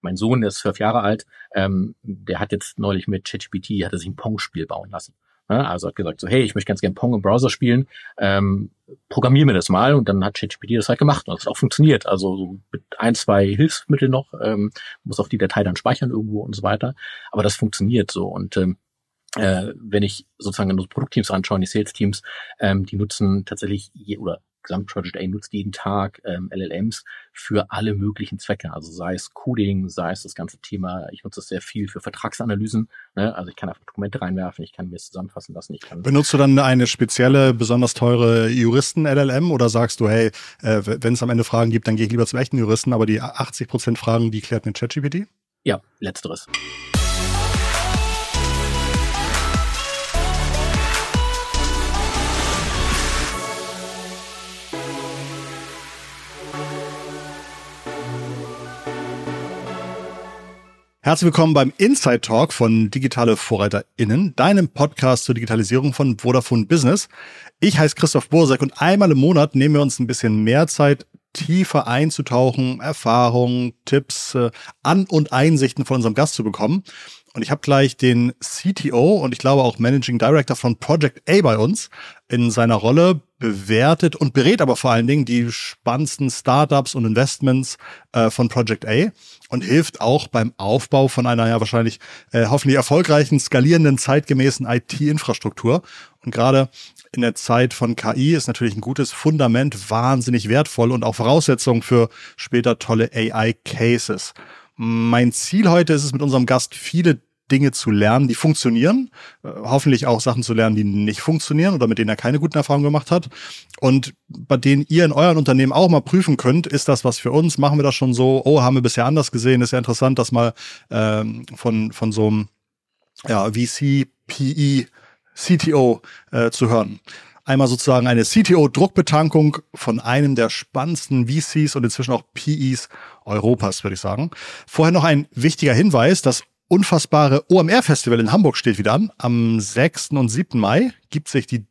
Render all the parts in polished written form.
mein Sohn, der ist 12 Jahre alt, der hat jetzt neulich mit ChatGPT, hat er sich ein Pong-Spiel bauen lassen. Ja, also hat gesagt so, hey, ich möchte ganz gerne Pong im Browser spielen, programmier mir das mal, und dann hat ChatGPT das halt gemacht und das hat auch funktioniert. Also so mit 1-2 Hilfsmitteln noch, muss auch die Datei dann speichern irgendwo und so weiter, aber das funktioniert so. Und wenn ich sozusagen unsere Produktteams anschaue, die Sales-Teams, die nutzen tatsächlich oder Gesamtproject A nutzt jeden Tag LLMs für alle möglichen Zwecke. Also sei es Coding, sei es das ganze Thema, ich nutze es sehr viel für Vertragsanalysen. Ne? Also ich kann einfach Dokumente reinwerfen, ich kann mir es zusammenfassen lassen. Benutzt du dann eine spezielle, besonders teure Juristen-LLM oder sagst du, hey, wenn es am Ende Fragen gibt, dann gehe ich lieber zum echten Juristen, aber die 80% Fragen, die klärt mit ChatGPT? Ja, letzteres. Herzlich willkommen beim Inside Talk von Digitale VorreiterInnen, deinem Podcast zur Digitalisierung von Vodafone Business. Ich heiße Christoph Bursek und einmal im Monat nehmen wir uns ein bisschen mehr Zeit, tiefer einzutauchen, Erfahrungen, Tipps, An- und Einsichten von unserem Gast zu bekommen. Und ich habe gleich den CTO und ich glaube auch Managing Director von Project A bei uns in seiner Rolle, bewertet und berät aber vor allen Dingen die spannendsten Startups und Investments von Project A und hilft auch beim Aufbau von einer ja wahrscheinlich hoffentlich erfolgreichen, skalierenden, zeitgemäßen IT-Infrastruktur. Und gerade in der Zeit von KI ist natürlich ein gutes Fundament wahnsinnig wertvoll und auch Voraussetzung für später tolle AI-Cases. Mein Ziel heute ist es, mit unserem Gast viele Dinge zu lernen, die funktionieren, hoffentlich auch Sachen zu lernen, die nicht funktionieren oder mit denen er keine guten Erfahrungen gemacht hat und bei denen ihr in euren Unternehmen auch mal prüfen könnt, ist das was für uns, machen wir das schon so, haben wir bisher anders gesehen, ist ja interessant, das mal von so einem VC, PE, CTO zu hören. Einmal sozusagen eine CTO-Druckbetankung von einem der spannendsten VCs und inzwischen auch PEs Europas, würde ich sagen. Vorher noch ein wichtiger Hinweis, das unfassbare OMR-Festival in Hamburg steht wieder an. Am 6. und 7. Mai gibt sich die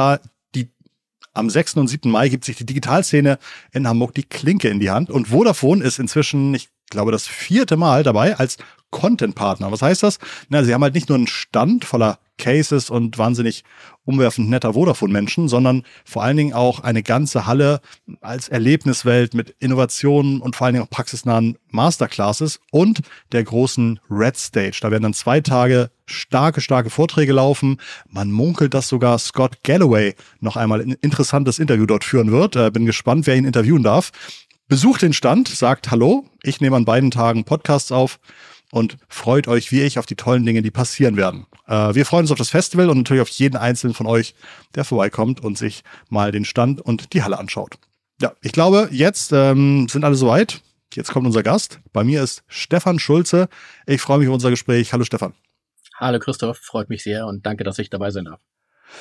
Digitalszene in Hamburg die Klinke in die Hand. Und Vodafone ist inzwischen, ich glaube, das 4. Mal dabei als Content-Partner. Was heißt das? Sie haben halt nicht nur einen Stand voller Cases und wahnsinnig umwerfend netter Vodafone-Menschen, sondern vor allen Dingen auch eine ganze Halle als Erlebniswelt mit Innovationen und vor allen Dingen auch praxisnahen Masterclasses und der großen Red Stage. Da werden dann 2 Tage starke Vorträge laufen. Man munkelt, dass sogar Scott Galloway noch einmal ein interessantes Interview dort führen wird. Bin gespannt, wer ihn interviewen darf. Besucht den Stand, sagt Hallo. Ich nehme an beiden Tagen Podcasts auf und freut euch wie ich auf die tollen Dinge, die passieren werden. Wir freuen uns auf das Festival und natürlich auf jeden einzelnen von euch, der vorbeikommt und sich mal den Stand und die Halle anschaut. Ja, ich glaube, jetzt sind alle soweit. Jetzt kommt unser Gast. Bei mir ist Stefan Schulze. Ich freue mich auf unser Gespräch. Hallo Stefan. Hallo Christoph, freut mich sehr und danke, dass ich dabei sein darf.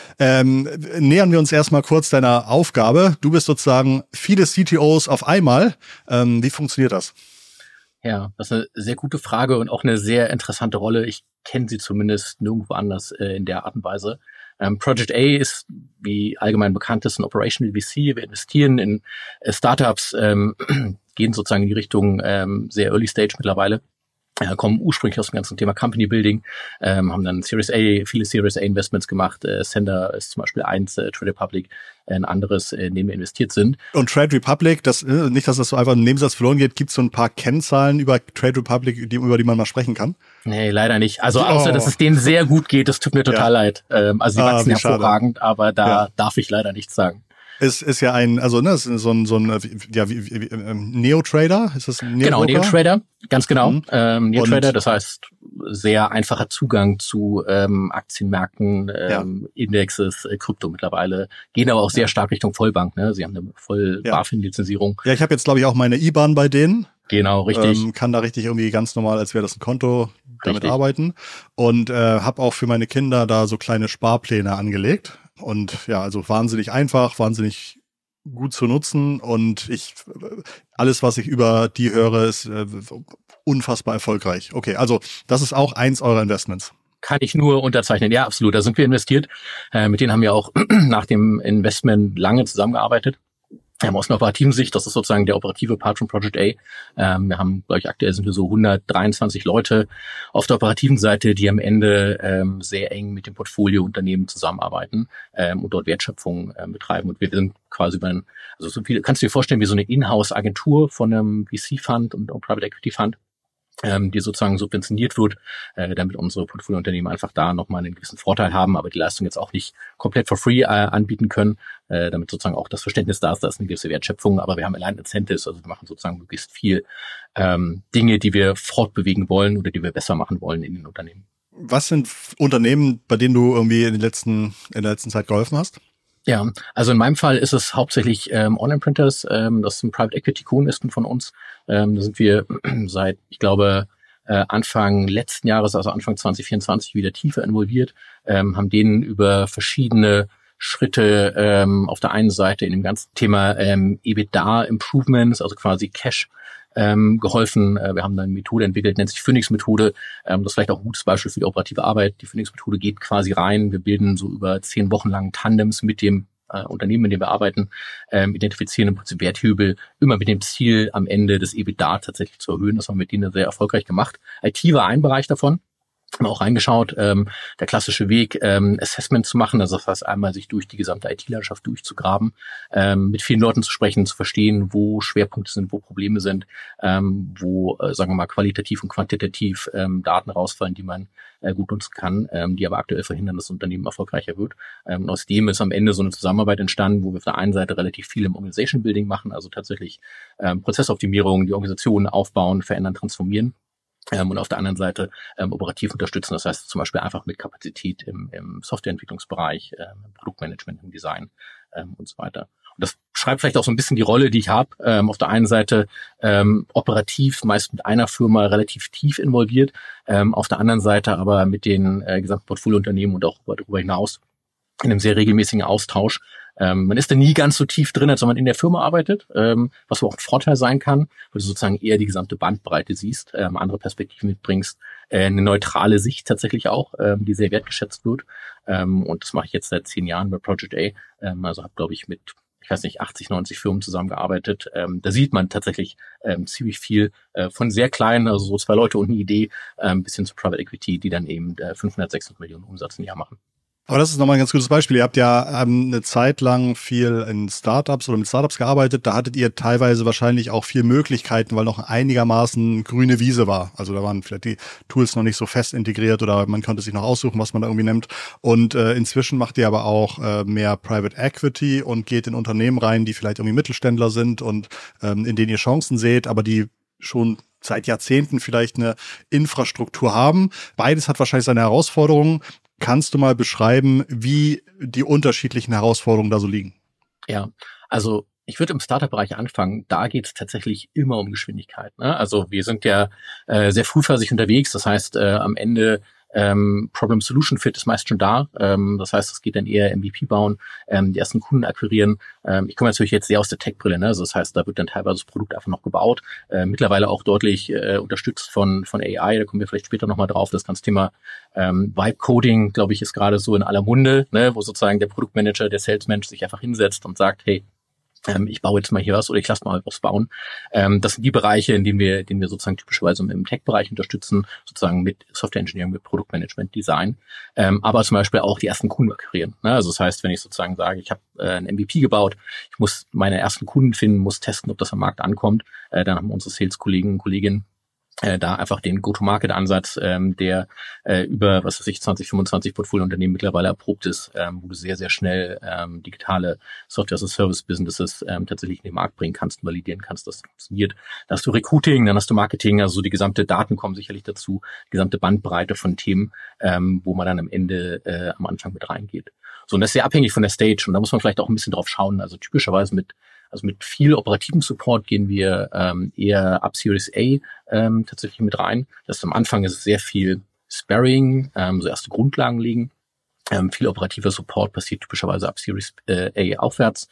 Nähern wir uns erstmal kurz deiner Aufgabe. Du bist sozusagen viele CTOs auf einmal. Wie funktioniert das? Ja, das ist eine sehr gute Frage und auch eine sehr interessante Rolle. Ich kenne sie zumindest nirgendwo anders in der Art und Weise. Project A ist, wie allgemein bekannt ist, ein Operational VC. Wir investieren in Startups, gehen sozusagen in die Richtung sehr Early Stage mittlerweile. Kommen ursprünglich aus dem ganzen Thema Company Building, haben dann viele Series A Investments gemacht. Sender ist zum Beispiel eins, Trade Republic ein anderes, in dem wir investiert sind. Und Trade Republic, nicht, dass das so einfach im Nebensatz verloren geht, gibt es so ein paar Kennzahlen über Trade Republic, über die man mal sprechen kann? Nee, leider nicht. Also außer, dass es denen sehr gut geht, das tut mir total leid. Also die wachsen hervorragend, aber da darf ich leider nichts sagen. Es ist ja es ist so ein Neo-Trader, ist das ein Neo-Broker? Genau, Neo-Trader, ganz genau. Neo-Trader, das heißt sehr einfacher Zugang zu Aktienmärkten, Indexes, Krypto mittlerweile, gehen aber auch sehr stark Richtung Vollbank. Ne? Sie haben eine Voll-BaFin-Lizenzierung. Ja, ich habe jetzt, glaube ich, auch meine IBAN bei denen. Genau, richtig. Kann da richtig irgendwie ganz normal, als wäre das ein Konto, damit arbeiten. Und habe auch für meine Kinder da so kleine Sparpläne angelegt. Und ja, also wahnsinnig einfach, wahnsinnig gut zu nutzen. Und alles, was ich über die höre, ist unfassbar erfolgreich. Okay, also das ist auch eins eurer Investments. Kann ich nur unterzeichnen. Ja, absolut. Da sind wir investiert. Mit denen haben wir auch nach dem Investment lange zusammengearbeitet. Aus einer operativen Sicht, das ist sozusagen der operative Part von Project A. Wir haben, glaube ich, aktuell sind wir so 123 Leute auf der operativen Seite, die am Ende sehr eng mit dem Portfoliounternehmen zusammenarbeiten und dort Wertschöpfung betreiben. Und wir sind quasi also so viel, kannst du dir vorstellen, wie so eine Inhouse-Agentur von einem VC-Fund und einem Private Equity Fund, die sozusagen subventioniert wird, damit unsere Portfoliounternehmen einfach da nochmal einen gewissen Vorteil haben, aber die Leistung jetzt auch nicht komplett for free anbieten können, damit sozusagen auch das Verständnis da ist eine gewisse Wertschöpfung, aber wir haben allein Incentives, also wir machen sozusagen möglichst viel Dinge, die wir fortbewegen wollen oder die wir besser machen wollen in den Unternehmen. Was sind Unternehmen, bei denen du irgendwie in der letzten Zeit geholfen hast? Ja, also in meinem Fall ist es hauptsächlich Online-Printers. Das ist ein Private Equity Co-Investen von uns. Da sind wir seit, ich glaube, Anfang letzten Jahres, also Anfang 2024, wieder tiefer involviert, haben denen über verschiedene Schritte auf der einen Seite in dem ganzen Thema EBITDA Improvements, also quasi Cash, geholfen. Wir haben eine Methode entwickelt, nennt sich Phoenix-Methode. Das ist vielleicht auch ein gutes Beispiel für die operative Arbeit. Die Phoenix-Methode geht quasi rein. Wir bilden so über 10 Wochen lang Tandems mit dem Unternehmen, in dem wir arbeiten, identifizieren im Prinzip Werthebel, immer mit dem Ziel, am Ende das EBITDA tatsächlich zu erhöhen. Das haben wir mit denen sehr erfolgreich gemacht. IT war ein Bereich davon. Haben wir auch reingeschaut, der klassische Weg, Assessment zu machen, also das heißt einmal sich durch die gesamte IT-Landschaft durchzugraben, mit vielen Leuten zu sprechen, zu verstehen, wo Schwerpunkte sind, wo Probleme sind, wo, sagen wir mal, qualitativ und quantitativ Daten rausfallen, die man gut nutzen kann, die aber aktuell verhindern, dass das Unternehmen erfolgreicher wird. Und aus dem ist am Ende so eine Zusammenarbeit entstanden, wo wir auf der einen Seite relativ viel im Organization Building machen, also tatsächlich Prozessoptimierung, die Organisation aufbauen, verändern, transformieren. Und auf der anderen Seite operativ unterstützen, das heißt zum Beispiel einfach mit Kapazität im Softwareentwicklungsbereich, im Produktmanagement, im Design und so weiter. Und das schreibt vielleicht auch so ein bisschen die Rolle, die ich habe. Auf der einen Seite operativ, meist mit einer Firma relativ tief involviert, auf der anderen Seite aber mit den gesamten Portfoliounternehmen und auch darüber hinaus in einem sehr regelmäßigen Austausch. Man ist da nie ganz so tief drin, als wenn man in der Firma arbeitet, was auch ein Vorteil sein kann, weil du sozusagen eher die gesamte Bandbreite siehst, andere Perspektiven mitbringst, eine neutrale Sicht tatsächlich auch, die sehr wertgeschätzt wird. Und das mache ich jetzt seit 10 Jahren bei Project A. Also habe, glaube ich, mit, 80, 90 Firmen zusammengearbeitet. Da sieht man tatsächlich ziemlich viel von sehr kleinen, also so 2 Leute und eine Idee, bis hin zu Private Equity, die dann eben 500, 600 Millionen Umsatz im Jahr machen. Aber das ist nochmal ein ganz gutes Beispiel. Ihr habt ja eine Zeit lang viel in Startups oder mit Startups gearbeitet. Da hattet ihr teilweise wahrscheinlich auch viel Möglichkeiten, weil noch einigermaßen grüne Wiese war. Also da waren vielleicht die Tools noch nicht so fest integriert oder man konnte sich noch aussuchen, was man da irgendwie nimmt. Und inzwischen macht ihr aber auch mehr Private Equity und geht in Unternehmen rein, die vielleicht irgendwie Mittelständler sind und in denen ihr Chancen seht, aber die schon seit Jahrzehnten vielleicht eine Infrastruktur haben. Beides hat wahrscheinlich seine Herausforderungen. Kannst du mal beschreiben, wie die unterschiedlichen Herausforderungen da so liegen? Ja, also ich würde im Startup-Bereich anfangen. Da geht es tatsächlich immer um Geschwindigkeit, ne? Also wir sind ja sehr frühphasig unterwegs. Das heißt, am Ende Problem-Solution-Fit ist meist schon da. Das heißt, es geht dann eher MVP bauen, die ersten Kunden akquirieren. Ich komme natürlich jetzt sehr aus der Tech-Brille, ne? Also das heißt, da wird dann teilweise das Produkt einfach noch gebaut. Mittlerweile auch deutlich unterstützt von AI. Da kommen wir vielleicht später nochmal drauf. Das ganze Thema Vibe-Coding, glaube ich, ist gerade so in aller Munde, ne? Wo sozusagen der Produktmanager, der Salesmensch sich einfach hinsetzt und sagt, hey, ich baue jetzt mal hier was oder ich lasse mal was bauen. Das sind die Bereiche, in denen wir sozusagen typischerweise im Tech-Bereich unterstützen, sozusagen mit Software Engineering, mit Produktmanagement, Design, aber zum Beispiel auch die ersten Kunden akquirieren. Ne? Also das heißt, wenn ich sozusagen sage, ich habe ein MVP gebaut, ich muss meine ersten Kunden finden, muss testen, ob das am Markt ankommt, dann haben unsere Sales-Kollegen und Kolleginnen da einfach den Go-to-Market-Ansatz, der über, 20, 25 Portfoliounternehmen mittlerweile erprobt ist, wo du sehr, sehr schnell digitale Software-as-a-Service-Businesses tatsächlich in den Markt bringen kannst und validieren kannst, dass das funktioniert. Da hast du Recruiting, dann hast du Marketing, also die gesamte Daten kommen sicherlich dazu, die gesamte Bandbreite von Themen, wo man dann am Ende am Anfang mit reingeht. So, und das ist sehr abhängig von der Stage und da muss man vielleicht auch ein bisschen drauf schauen. Also typischerweise mit viel operativen Support gehen wir eher ab Series A tatsächlich mit rein. Das ist am Anfang ist es sehr viel Sparring, so erste Grundlagen liegen. Viel operativer Support passiert typischerweise ab Series A aufwärts.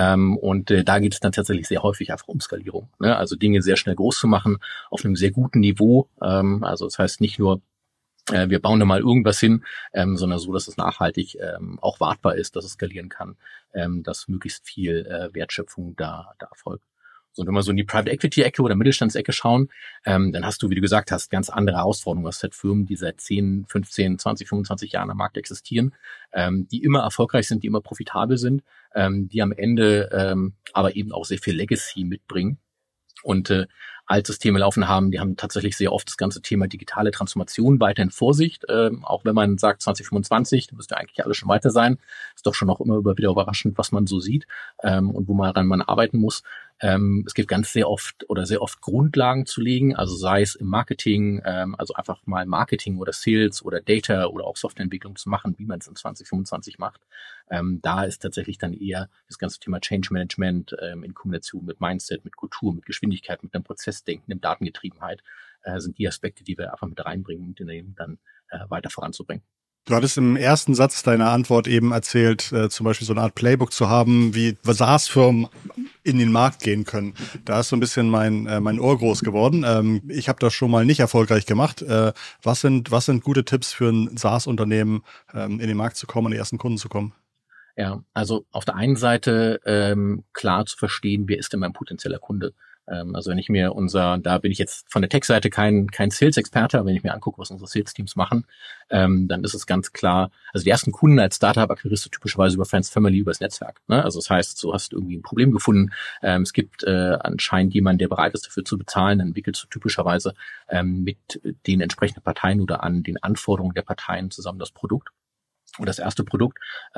Und da geht es dann tatsächlich sehr häufig einfach um Skalierung, ne? Also Dinge sehr schnell groß zu machen, auf einem sehr guten Niveau. Also das heißt nicht nur wir bauen da mal irgendwas hin, sondern so, dass es nachhaltig auch wartbar ist, dass es skalieren kann, dass möglichst viel Wertschöpfung da erfolgt. So, und wenn wir so in die Private Equity Ecke oder Mittelstandsecke schauen, dann hast du, wie du gesagt hast, ganz andere Herausforderungen. Du hast halt Firmen, die seit 10, 15, 20, 25 Jahren am Markt existieren, die immer erfolgreich sind, die immer profitabel sind, die am Ende aber eben auch sehr viel Legacy mitbringen und Altsysteme laufen haben, die haben tatsächlich sehr oft das ganze Thema digitale Transformation weiterhin vor sich, auch wenn man sagt 2025, da müsste eigentlich alles schon weiter sein, ist doch schon auch immer wieder überraschend, was man so sieht und wo man arbeiten muss. Es gibt sehr oft Grundlagen zu legen, also sei es im Marketing, also einfach mal Marketing oder Sales oder Data oder auch Softwareentwicklung zu machen, wie man es in 2025 macht. Da ist tatsächlich dann eher das ganze Thema Change Management in Kombination mit Mindset, mit Kultur, mit Geschwindigkeit, mit einem Prozessdenken, mit Datengetriebenheit, sind die Aspekte, die wir einfach mit reinbringen, um den dann weiter voranzubringen. Du hattest im ersten Satz deiner Antwort eben erzählt, zum Beispiel so eine Art Playbook zu haben, wie SaaS-Firmen in den Markt gehen können. Da ist so ein bisschen mein Ohr groß geworden. Ich habe das schon mal nicht erfolgreich gemacht. Was sind gute Tipps für ein SaaS-Unternehmen, in den Markt zu kommen, an die ersten Kunden zu kommen? Ja, also auf der einen Seite klar zu verstehen, wer ist denn mein potenzieller Kunde? Also wenn ich mir da bin ich jetzt von der Tech-Seite kein Sales-Experte, aber wenn ich mir angucke, was unsere Sales-Teams machen, dann ist es ganz klar, also die ersten Kunden als Startup akquirierst du typischerweise über Friends, Family, übers Netzwerk. Ne? Also das heißt, du hast irgendwie ein Problem gefunden, es gibt anscheinend jemanden, der bereit ist, dafür zu bezahlen, dann entwickelst du typischerweise mit den entsprechenden Parteien oder an den Anforderungen der Parteien zusammen das Produkt. Und das erste Produkt.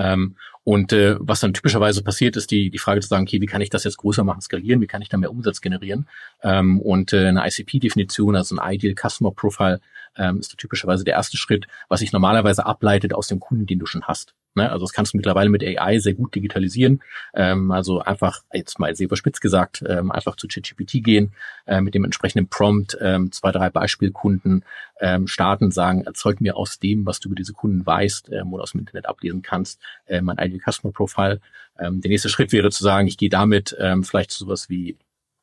Was dann typischerweise passiert, ist die Frage zu sagen, okay, wie kann ich das jetzt größer machen, skalieren, wie kann ich da mehr Umsatz generieren? Eine ICP-Definition, also ein Ideal Customer Profile, ist da typischerweise der erste Schritt, was sich normalerweise ableitet aus dem Kunden, den du schon hast. Ne? Also das kannst du mittlerweile mit AI sehr gut digitalisieren. Also einfach, jetzt mal sehr überspitzt gesagt, einfach zu ChatGPT gehen, mit dem entsprechenden Prompt 2, 3 Beispielkunden starten, sagen, erzeug mir aus dem, was du über diese Kunden weißt oder aus dem Internet ablesen kannst, mein Ideal Customer Profile. Der nächste Schritt wäre zu sagen, ich gehe damit vielleicht zu sowas wie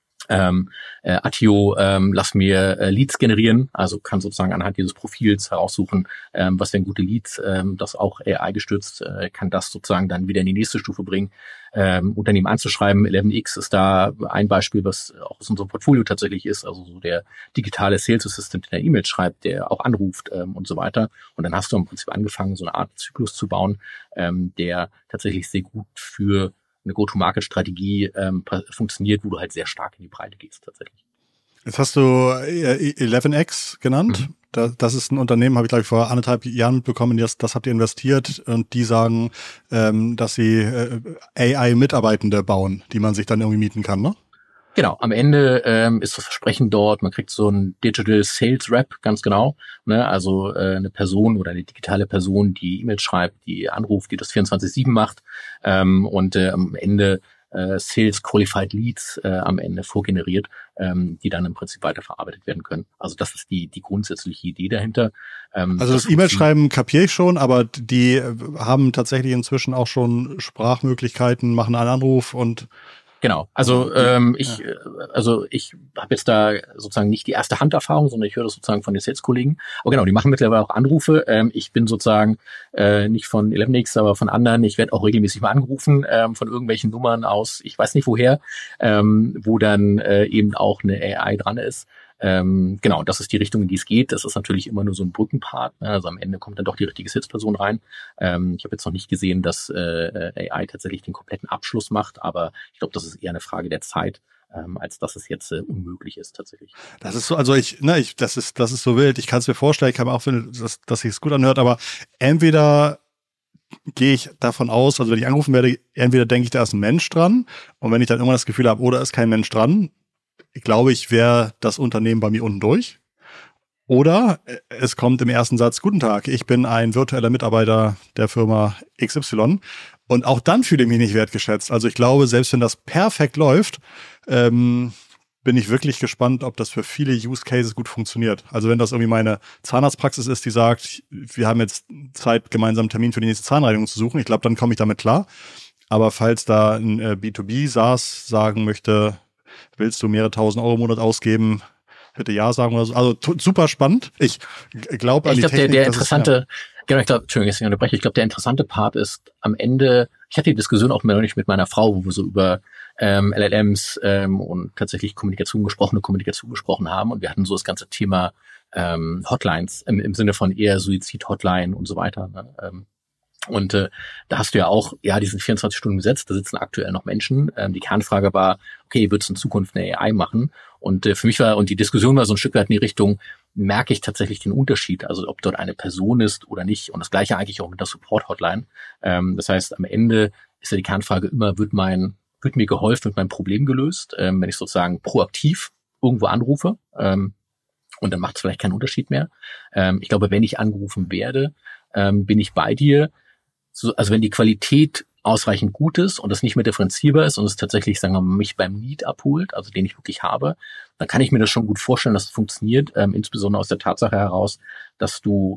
Attio, lass mir Leads generieren, also kann sozusagen anhand dieses Profils heraussuchen, was wären gute Leads, das auch AI gestützt, kann das sozusagen dann wieder in die nächste Stufe bringen, Unternehmen anzuschreiben. 11x ist da ein Beispiel, was auch aus unserem Portfolio tatsächlich ist, also so der digitale Sales Assistant, der E-Mail schreibt, der auch anruft und so weiter. Und dann hast du im Prinzip angefangen, so eine Art Zyklus zu bauen, der tatsächlich sehr gut für eine Go-to-Market-Strategie funktioniert, wo du halt sehr stark in die Breite gehst tatsächlich. Jetzt hast du 11x genannt. Das ist ein Unternehmen, habe ich glaube ich vor 1,5 Jahren mitbekommen, das habt ihr investiert und die sagen, dass sie AI-Mitarbeitende bauen, die man sich dann irgendwie mieten kann, ne? Genau, am Ende ist das Versprechen dort, man kriegt so ein Digital Sales Rep, ganz genau, ne? Also eine Person oder eine digitale Person, die E-Mails schreibt, die anruft, die das 24/7 macht am Ende Sales Qualified Leads am Ende vorgeneriert, die dann im Prinzip weiterverarbeitet werden können. Also das ist die grundsätzliche Idee dahinter. Also das E-Mail-Schreiben kapiere ich schon, aber die haben tatsächlich inzwischen auch schon Sprachmöglichkeiten, machen einen Anruf und genau, also ich habe jetzt da sozusagen nicht die erste Handerfahrung, sondern ich höre das sozusagen von den Sales-Kollegen. Aber genau, die machen mittlerweile auch Anrufe. Ich bin sozusagen nicht von 11x, aber von anderen. Ich werde auch regelmäßig mal angerufen von irgendwelchen Nummern aus, ich weiß nicht woher, wo dann eben auch eine AI dran ist. Genau, das ist die Richtung, in die es geht. Das ist natürlich immer nur so ein Brückenpart. Ne? Also am Ende kommt dann doch die richtige Salesperson rein. Ich habe jetzt noch nicht gesehen, dass AI tatsächlich den kompletten Abschluss macht, aber ich glaube, das ist eher eine Frage der Zeit, als dass es jetzt unmöglich ist tatsächlich. Das ist so, also das ist so wild. Ich kann es mir vorstellen, ich kann mir auch finden, dass sich es gut anhört, aber entweder gehe ich davon aus, also wenn ich angerufen werde, entweder denke ich, da ist ein Mensch dran und wenn ich dann immer das Gefühl habe, oh, da ist kein Mensch dran, glaube ich, wäre das Unternehmen bei mir unten durch. Oder es kommt im ersten Satz, guten Tag, ich bin ein virtueller Mitarbeiter der Firma XY. Und auch dann fühle ich mich nicht wertgeschätzt. Also ich glaube, selbst wenn das perfekt läuft, bin ich wirklich gespannt, ob das für viele Use Cases gut funktioniert. Also wenn das irgendwie meine Zahnarztpraxis ist, die sagt, wir haben jetzt Zeit, gemeinsam einen Termin für die nächste Zahnreinigung zu suchen, ich glaube, dann komme ich damit klar. Aber falls da ein B2B SaaS sagen möchte, willst du mehrere tausend Euro im Monat ausgeben, hätte ja sagen oder so. Also super spannend. Ich glaube an ich die glaube, Technik. der interessante, genau, Entschuldigung, jetzt ich unterbreche. Ich glaube, der interessante Part ist am Ende, ich hatte die Diskussion auch neulich mit meiner Frau, wo wir so über LLMs und tatsächlich gesprochene Kommunikation gesprochen haben. Und wir hatten so das ganze Thema Hotlines im Sinne von eher Suizid-Hotline und so weiter. Ne? Und da hast du ja auch, die sind 24 Stunden besetzt, da sitzen aktuell noch Menschen. Die Kernfrage war, okay, wird es in Zukunft eine AI machen? Und für mich und die Diskussion war so ein Stück weit in die Richtung, merke ich tatsächlich den Unterschied, also ob dort eine Person ist oder nicht. Und das Gleiche eigentlich auch mit der Support-Hotline. Das heißt, am Ende ist ja die Kernfrage immer, wird mir geholfen, wird mein Problem gelöst, wenn ich sozusagen proaktiv irgendwo anrufe. Und dann macht es vielleicht keinen Unterschied mehr. Ich glaube, wenn ich angerufen werde, bin ich bei dir. Also wenn die Qualität ausreichend gut ist und es nicht mehr differenzierbar ist und es tatsächlich, sagen wir mal, mich beim Need abholt, also den ich wirklich habe, dann kann ich mir das schon gut vorstellen, dass es funktioniert, insbesondere aus der Tatsache heraus, dass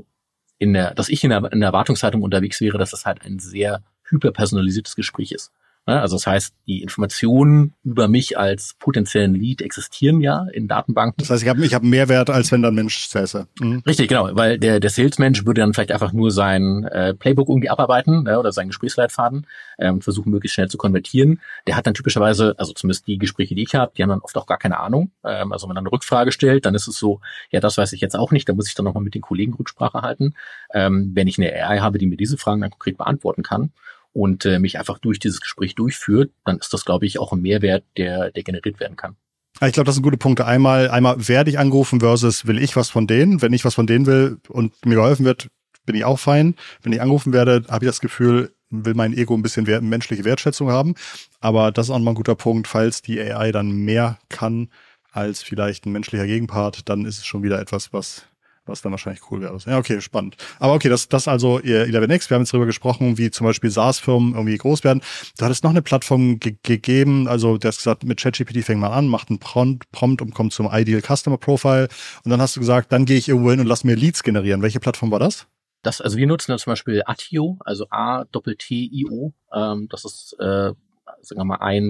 ich in der Erwartungshaltung unterwegs wäre, dass es halt ein sehr hyperpersonalisiertes Gespräch ist. Also das heißt, die Informationen über mich als potenziellen Lead existieren ja in Datenbanken. Das heißt, ich hab mehr Wert, als wenn da ein Mensch säße. Mhm. Richtig, genau, weil der Salesmensch würde dann vielleicht einfach nur sein Playbook irgendwie abarbeiten oder seinen Gesprächsleitfaden und versuchen, möglichst schnell zu konvertieren. Der hat dann typischerweise, also zumindest die Gespräche, die ich habe, die haben dann oft auch gar keine Ahnung. Also wenn man dann eine Rückfrage stellt, dann ist es so, ja, das weiß ich jetzt auch nicht, da muss ich dann nochmal mit den Kollegen Rücksprache halten. Wenn ich eine AI habe, die mir diese Fragen dann konkret beantworten kann, und mich einfach durch dieses Gespräch durchführt, dann ist das, glaube ich, auch ein Mehrwert, der generiert werden kann. Ich glaube, das sind gute Punkte. Einmal werde ich angerufen versus will ich was von denen. Wenn ich was von denen will und mir geholfen wird, bin ich auch fein. Wenn ich angerufen werde, habe ich das Gefühl, will mein Ego ein bisschen menschliche Wertschätzung haben. Aber das ist auch mal ein guter Punkt. Falls die AI dann mehr kann als vielleicht ein menschlicher Gegenpart, dann ist es schon wieder etwas, was dann wahrscheinlich cool wäre. Ja, okay, spannend. Aber okay, das also 11x. Wir haben jetzt darüber gesprochen, wie zum Beispiel SaaS-Firmen irgendwie groß werden. Du hattest noch eine Plattform gegeben, also du hast gesagt, mit ChatGPT fängt man an, macht einen Prompt und kommt zum Ideal Customer Profile. Und dann hast du gesagt, dann gehe ich irgendwo hin und lass mir Leads generieren. Welche Plattform war das? Also wir nutzen da zum Beispiel Attio, also A-T-T-I-O. Das ist, sagen wir mal, ein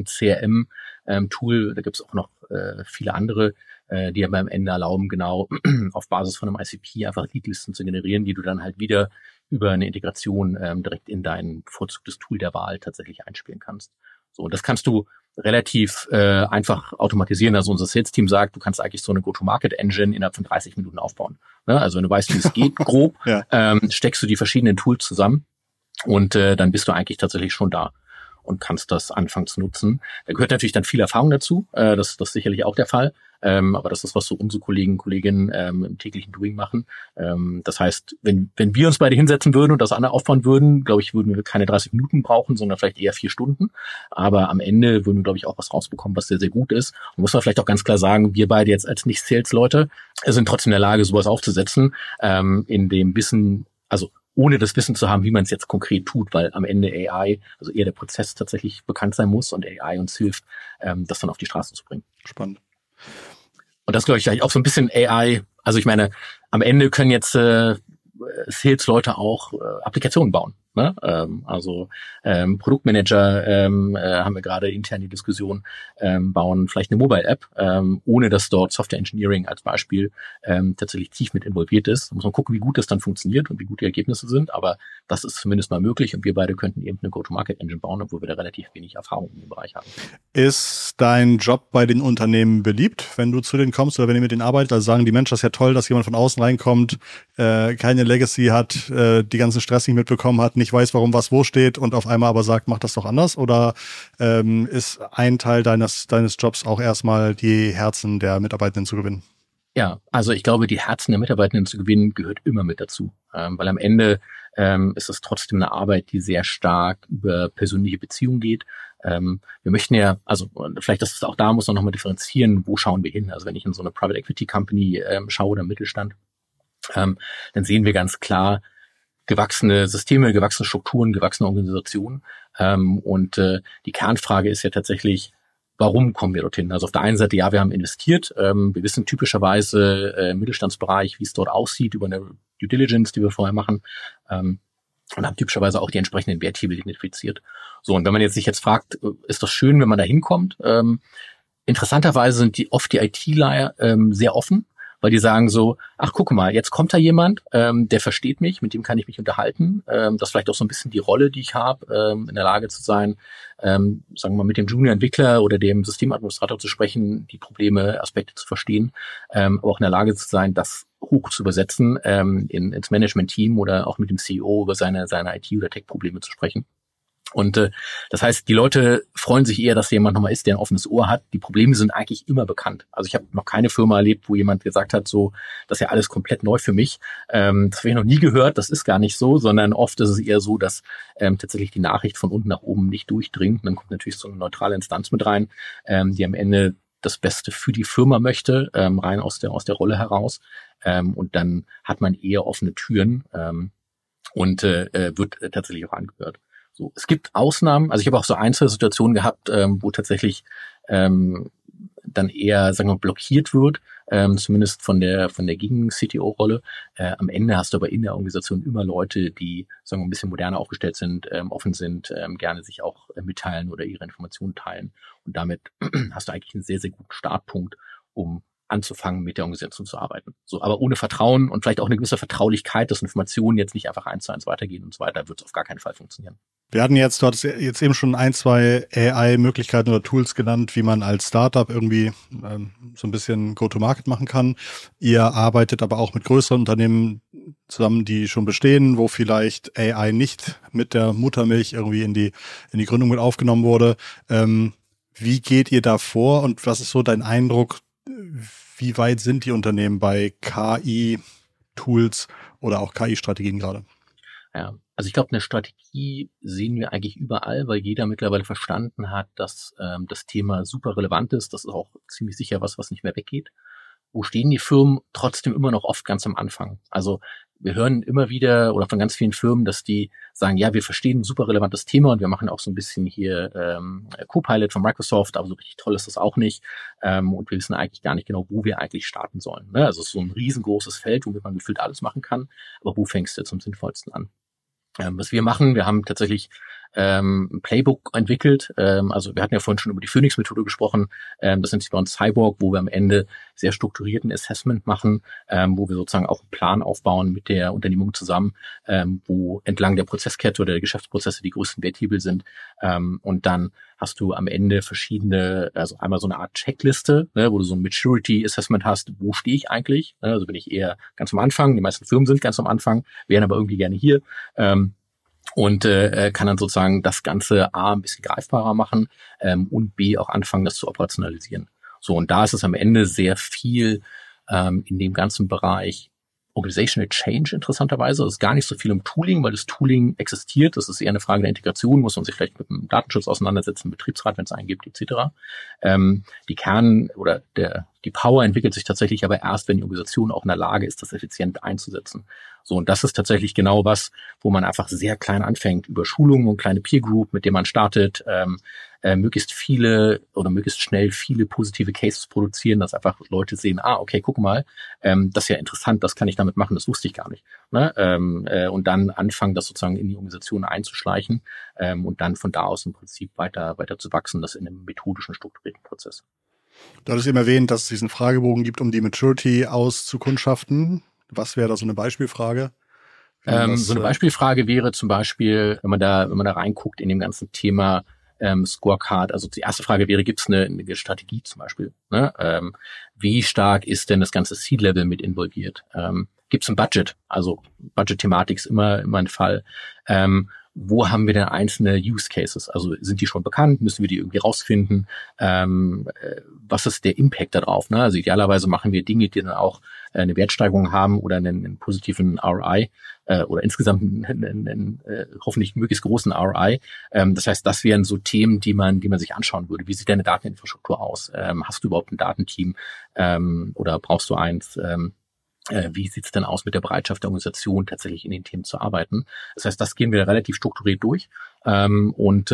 CRM-Tool. Da gibt es auch noch viele andere, die aber am Ende erlauben, genau auf Basis von einem ICP einfach Leadlisten zu generieren, die du dann halt wieder über eine Integration direkt in dein bevorzugtes Tool der Wahl tatsächlich einspielen kannst. So, und das kannst du relativ einfach automatisieren. Also unser Sales-Team sagt, du kannst eigentlich so eine Go-to-Market-Engine innerhalb von 30 Minuten aufbauen. Ne? Also wenn du weißt, wie es geht, grob, ja. Steckst du die verschiedenen Tools zusammen und dann bist du eigentlich tatsächlich schon da und kannst das anfangen zu nutzen. Da gehört natürlich dann viel Erfahrung dazu. Das ist sicherlich auch der Fall. Aber das ist, was so unsere Kolleginnen im täglichen Doing machen. Das heißt, wenn wir uns beide hinsetzen würden und das aufbauen würden, glaube ich, würden wir keine 30 Minuten brauchen, sondern vielleicht eher 4 Stunden. Aber am Ende würden wir, glaube ich, auch was rausbekommen, was sehr, sehr gut ist. Und muss man vielleicht auch ganz klar sagen, wir beide jetzt als Nicht-Sales-Leute sind trotzdem in der Lage, sowas aufzusetzen, in dem Wissen, also ohne das Wissen zu haben, wie man es jetzt konkret tut, weil am Ende AI, also eher der Prozess tatsächlich bekannt sein muss und AI uns hilft, das dann auf die Straße zu bringen. Spannend. Und das glaube ich auch so ein bisschen AI, also ich meine, am Ende können jetzt Sales-Leute auch Applikationen bauen. Ne? Produktmanager haben wir gerade intern die Diskussion, bauen vielleicht eine Mobile-App, ohne dass dort Software Engineering als Beispiel tatsächlich tief mit involviert ist. Da muss man gucken, wie gut das dann funktioniert und wie gut die Ergebnisse sind, aber das ist zumindest mal möglich und wir beide könnten eben eine Go-to-Market-Engine bauen, obwohl wir da relativ wenig Erfahrung in dem Bereich haben. Ist dein Job bei den Unternehmen beliebt, wenn du zu denen kommst oder wenn ihr mit denen arbeitet? Also sagen die Menschen, das ist ja toll, dass jemand von außen reinkommt, keine Legacy hat, die ganzen Stress nicht mitbekommen hat, nicht weiß, warum was wo steht und auf einmal aber sagt, mach das doch anders? Oder ist ein Teil deines Jobs auch erstmal die Herzen der Mitarbeitenden zu gewinnen? Ja, also ich glaube, die Herzen der Mitarbeitenden zu gewinnen, gehört immer mit dazu. Weil am Ende ist es trotzdem eine Arbeit, die sehr stark über persönliche Beziehungen geht. Wir möchten ja, also vielleicht das ist auch da, muss man nochmal differenzieren, wo schauen wir hin? Also wenn ich in so eine Private Equity Company schaue oder Mittelstand, dann sehen wir ganz klar gewachsene Systeme, gewachsene Strukturen, gewachsene Organisationen. Und die Kernfrage ist ja tatsächlich, warum kommen wir dorthin? Also auf der einen Seite, ja, wir haben investiert. Wir wissen typischerweise im Mittelstandsbereich, wie es dort aussieht, über eine Due Diligence, die wir vorher machen. Und haben typischerweise auch die entsprechenden Werthebel identifiziert. So, und wenn man jetzt sich fragt, ist das schön, wenn man da hinkommt? interessanterweise sind oft die ITler sehr offen, weil die sagen so, ach guck mal, jetzt kommt da jemand, der versteht mich, mit dem kann ich mich unterhalten. Das ist vielleicht auch so ein bisschen die Rolle, die ich habe, in der Lage zu sein, sagen wir mal, mit dem Junior-Entwickler oder dem Systemadministrator zu sprechen, die Probleme, Aspekte zu verstehen, aber auch in der Lage zu sein, das hoch zu übersetzen ins Management-Team oder auch mit dem CEO über seine IT- oder Tech-Probleme zu sprechen. Und das heißt, die Leute freuen sich eher, dass jemand nochmal ist, der ein offenes Ohr hat. Die Probleme sind eigentlich immer bekannt. Also ich habe noch keine Firma erlebt, wo jemand gesagt hat, so, das ist ja alles komplett neu für mich. Das habe ich noch nie gehört, das ist gar nicht so, sondern oft ist es eher so, dass tatsächlich die Nachricht von unten nach oben nicht durchdringt. Und dann kommt natürlich so eine neutrale Instanz mit rein, die am Ende das Beste für die Firma möchte, rein aus der Rolle heraus. Und dann hat man eher offene Türen und wird tatsächlich auch angehört. So, es gibt Ausnahmen, also ich habe auch so Einzelsituationen gehabt, wo tatsächlich dann eher, sagen wir, blockiert wird, zumindest von der Gegen-CTO-Rolle. Am Ende hast du aber in der Organisation immer Leute, die, sagen wir, ein bisschen moderner aufgestellt sind, offen sind, gerne sich auch mitteilen oder ihre Informationen teilen. Und damit hast du eigentlich einen sehr, sehr guten Startpunkt, um anzufangen, mit der Organisation zu arbeiten. So, aber ohne Vertrauen und vielleicht auch eine gewisse Vertraulichkeit, dass Informationen jetzt nicht einfach 1:1 weitergehen und so weiter, wird es auf gar keinen Fall funktionieren. Wir hatten jetzt, du hattest jetzt eben schon 2 AI-Möglichkeiten oder Tools genannt, wie man als Startup irgendwie so ein bisschen Go-to-Market machen kann. Ihr arbeitet aber auch mit größeren Unternehmen zusammen, die schon bestehen, wo vielleicht AI nicht mit der Muttermilch irgendwie in die Gründung mit aufgenommen wurde. Wie geht ihr da vor und was ist so dein Eindruck? Wie weit sind die Unternehmen bei KI-Tools oder auch KI-Strategien gerade? Ja, also ich glaube, eine Strategie sehen wir eigentlich überall, weil jeder mittlerweile verstanden hat, dass das Thema super relevant ist. Das ist auch ziemlich sicher was nicht mehr weggeht. Wo stehen die Firmen trotzdem immer noch oft ganz am Anfang? Also wir hören immer wieder oder von ganz vielen Firmen, dass die sagen, ja, wir verstehen ein super relevantes Thema und wir machen auch so ein bisschen hier Copilot von Microsoft, aber so richtig toll ist das auch nicht. Und wir wissen eigentlich gar nicht genau, wo wir eigentlich starten sollen. Ne? Also es ist so ein riesengroßes Feld, womit man gefühlt alles machen kann. Aber wo fängst du jetzt am sinnvollsten an? Was wir machen, wir haben tatsächlich ein Playbook entwickelt. Also wir hatten ja vorhin schon über die Phoenix-Methode gesprochen. Das nennt sich bei uns Cyborg, wo wir am Ende sehr strukturierten Assessment machen, wo wir sozusagen auch einen Plan aufbauen mit der Unternehmung zusammen, wo entlang der Prozesskette oder der Geschäftsprozesse die größten Werthebel sind. Und dann hast du am Ende verschiedene, also einmal so eine Art Checkliste, ne, wo du so ein Maturity Assessment hast, wo stehe ich eigentlich? Also bin ich eher ganz am Anfang, die meisten Firmen sind ganz am Anfang, wären aber irgendwie gerne hier. Und kann dann sozusagen das Ganze A, ein bisschen greifbarer machen und B, auch anfangen, das zu operationalisieren. So, und da ist es am Ende sehr viel in dem ganzen Bereich Organizational Change interessanterweise. Es ist gar nicht so viel um Tooling, weil das Tooling existiert. Das ist eher eine Frage der Integration, muss man sich vielleicht mit dem Datenschutz auseinandersetzen, Betriebsrat, wenn es einen gibt, etc. Die Kern- oder die Power entwickelt sich tatsächlich aber erst, wenn die Organisation auch in der Lage ist, das effizient einzusetzen. So, und das ist tatsächlich genau was, wo man einfach sehr klein anfängt, über Schulungen und kleine Peer Group, mit dem man startet, möglichst viele oder möglichst schnell viele positive Cases produzieren, dass einfach Leute sehen, okay, guck mal, das ist ja interessant, das kann ich damit machen, das wusste ich gar nicht. Ne? Und dann anfangen, das sozusagen in die Organisation einzuschleichen und dann von da aus im Prinzip weiter zu wachsen, das in einem methodischen, strukturierten Prozess. Du hattest eben erwähnt, dass es diesen Fragebogen gibt, um die Maturity auszukundschaften. Was wäre da so eine Beispielfrage? So eine Beispielfrage wäre zum Beispiel, wenn man da reinguckt in dem ganzen Thema Scorecard, also die erste Frage wäre, gibt es eine Strategie zum Beispiel? Ne? Wie stark ist denn das ganze C-Level mit involviert? Gibt es ein Budget? Also Budget-Thematik ist immer ein Fall. Wo haben wir denn einzelne Use Cases? Also sind die schon bekannt? Müssen wir die irgendwie rausfinden? Was ist der Impact darauf? Ne? Also idealerweise machen wir Dinge, die dann auch eine Wertsteigerung haben oder einen positiven ROI oder insgesamt einen hoffentlich möglichst großen ROI. Das heißt, das wären so Themen, die man sich anschauen würde. Wie sieht deine Dateninfrastruktur aus? Hast du überhaupt ein Datenteam oder brauchst du eins? Wie sieht's denn aus mit der Bereitschaft der Organisation, tatsächlich in den Themen zu arbeiten? Das heißt, das gehen wir relativ strukturiert durch und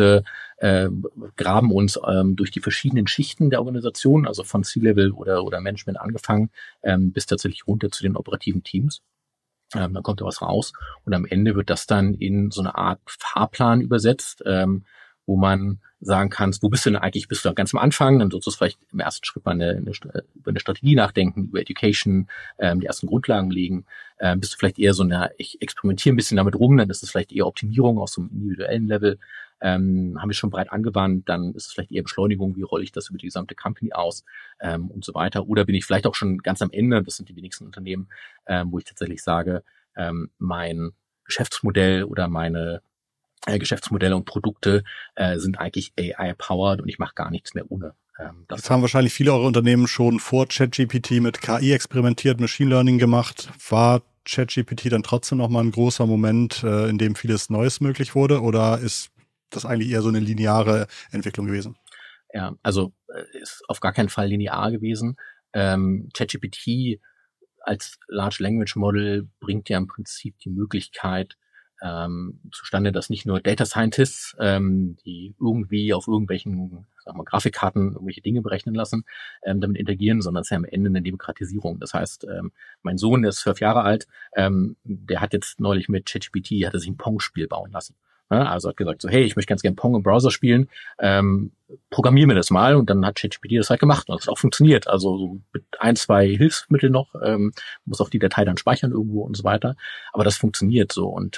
graben uns durch die verschiedenen Schichten der Organisation, also von C-Level oder Management angefangen, bis tatsächlich runter zu den operativen Teams. Dann kommt da was raus und am Ende wird das dann in so eine Art Fahrplan übersetzt, wo man sagen kannst, wo bist du denn eigentlich? Bist du ganz am Anfang? Dann sollst du vielleicht im ersten Schritt mal über eine Strategie nachdenken, über Education, die ersten Grundlagen legen. Bist du vielleicht eher ich experimentiere ein bisschen damit rum, dann ist es vielleicht eher Optimierung aus so einem individuellen Level. Haben wir schon breit angewandt, dann ist es vielleicht eher Beschleunigung, wie rolle ich das über die gesamte Company aus und so weiter. Oder bin ich vielleicht auch schon ganz am Ende, das sind die wenigsten Unternehmen, wo ich tatsächlich sage, mein Geschäftsmodell oder meine Geschäftsmodelle und Produkte sind eigentlich AI-powered und ich mache gar nichts mehr ohne. Jetzt haben wahrscheinlich viele eurer Unternehmen schon vor ChatGPT mit KI experimentiert, Machine Learning gemacht. War ChatGPT dann trotzdem nochmal ein großer Moment, in dem vieles Neues möglich wurde? Oder ist das eigentlich eher so eine lineare Entwicklung gewesen? Ja, also ist auf gar keinen Fall linear gewesen. ChatGPT als Large Language Model bringt ja im Prinzip die Möglichkeit zustande, dass nicht nur Data Scientists, die irgendwie auf irgendwelchen Grafikkarten irgendwelche Dinge berechnen lassen, damit interagieren, sondern es ist ja am Ende eine Demokratisierung. Das heißt, mein Sohn, der ist 12 Jahre alt, der hat jetzt neulich mit ChatGPT, hat er sich ein Pong-Spiel bauen lassen. Also hat gesagt so, hey, ich möchte ganz gerne Pong im Browser spielen, programmier mir das mal, und dann hat ChatGPT das halt gemacht und das hat auch funktioniert. Also so mit 2 Hilfsmitteln noch, muss auch die Datei dann speichern irgendwo und so weiter, aber das funktioniert so. Und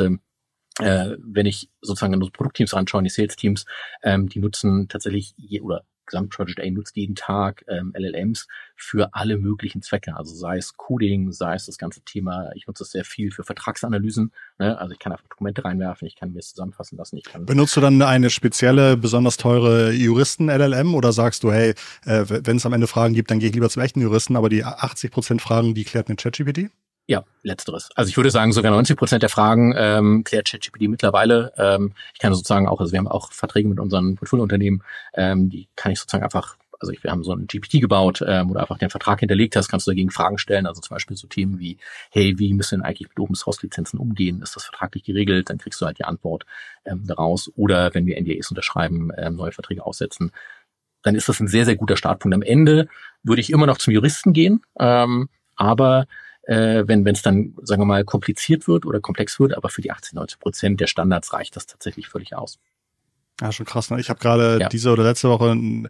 wenn ich sozusagen unsere Produktteams anschaue, die Sales-Teams, die nutzen tatsächlich oder Gesamtproject A nutzt jeden Tag LLMs für alle möglichen Zwecke. Also sei es Coding, sei es das ganze Thema, ich nutze es sehr viel für Vertragsanalysen. Ne? Also ich kann einfach Dokumente reinwerfen, ich kann mir es zusammenfassen lassen. Benutzt du dann eine spezielle, besonders teure Juristen-LLM oder sagst du, hey, wenn es am Ende Fragen gibt, dann gehe ich lieber zum echten Juristen, aber die 80% Fragen, die klärt eine ChatGPT? Ja, letzteres. Also ich würde sagen, sogar 90% der Fragen klärt ChatGPT mittlerweile. Ich kann sozusagen auch, also wir haben auch Verträge mit unseren Portfoliounternehmen, die kann ich sozusagen einfach, also wir haben so einen GPT gebaut, wo du einfach den Vertrag hinterlegt hast, kannst du dagegen Fragen stellen. Also zum Beispiel so Themen wie, hey, wie müssen wir denn eigentlich mit Open Source Lizenzen umgehen? Ist das vertraglich geregelt? Dann kriegst du halt die Antwort daraus. Oder wenn wir NDAs unterschreiben, neue Verträge aussetzen, dann ist das ein sehr, sehr guter Startpunkt. Am Ende würde ich immer noch zum Juristen gehen, aber wenn es dann, sagen wir mal, kompliziert wird oder komplex wird, aber für die 80-90% der Standards reicht das tatsächlich völlig aus. Ja, schon krass. Ne? Ich habe gerade diese oder letzte Woche einen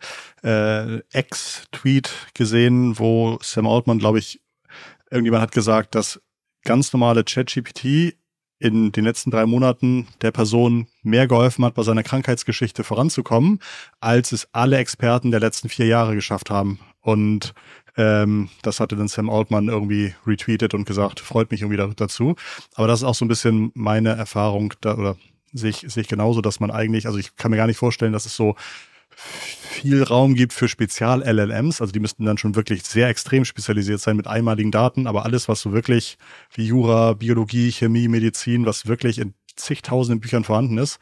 Ex-Tweet gesehen, wo Sam Altman, glaube ich, irgendjemand hat gesagt, dass ganz normale ChatGPT in den letzten 3 Monaten der Person mehr geholfen hat, bei seiner Krankheitsgeschichte voranzukommen, als es alle Experten der letzten 4 Jahre geschafft haben. Und das hatte dann Sam Altman irgendwie retweetet und gesagt, freut mich irgendwie dazu. Aber das ist auch so ein bisschen meine Erfahrung, oder sehe ich genauso, dass man eigentlich, also ich kann mir gar nicht vorstellen, dass es so viel Raum gibt für Spezial-LLMs. Also die müssten dann schon wirklich sehr extrem spezialisiert sein mit einmaligen Daten. Aber alles, was so wirklich wie Jura, Biologie, Chemie, Medizin, was wirklich in zigtausenden Büchern vorhanden ist,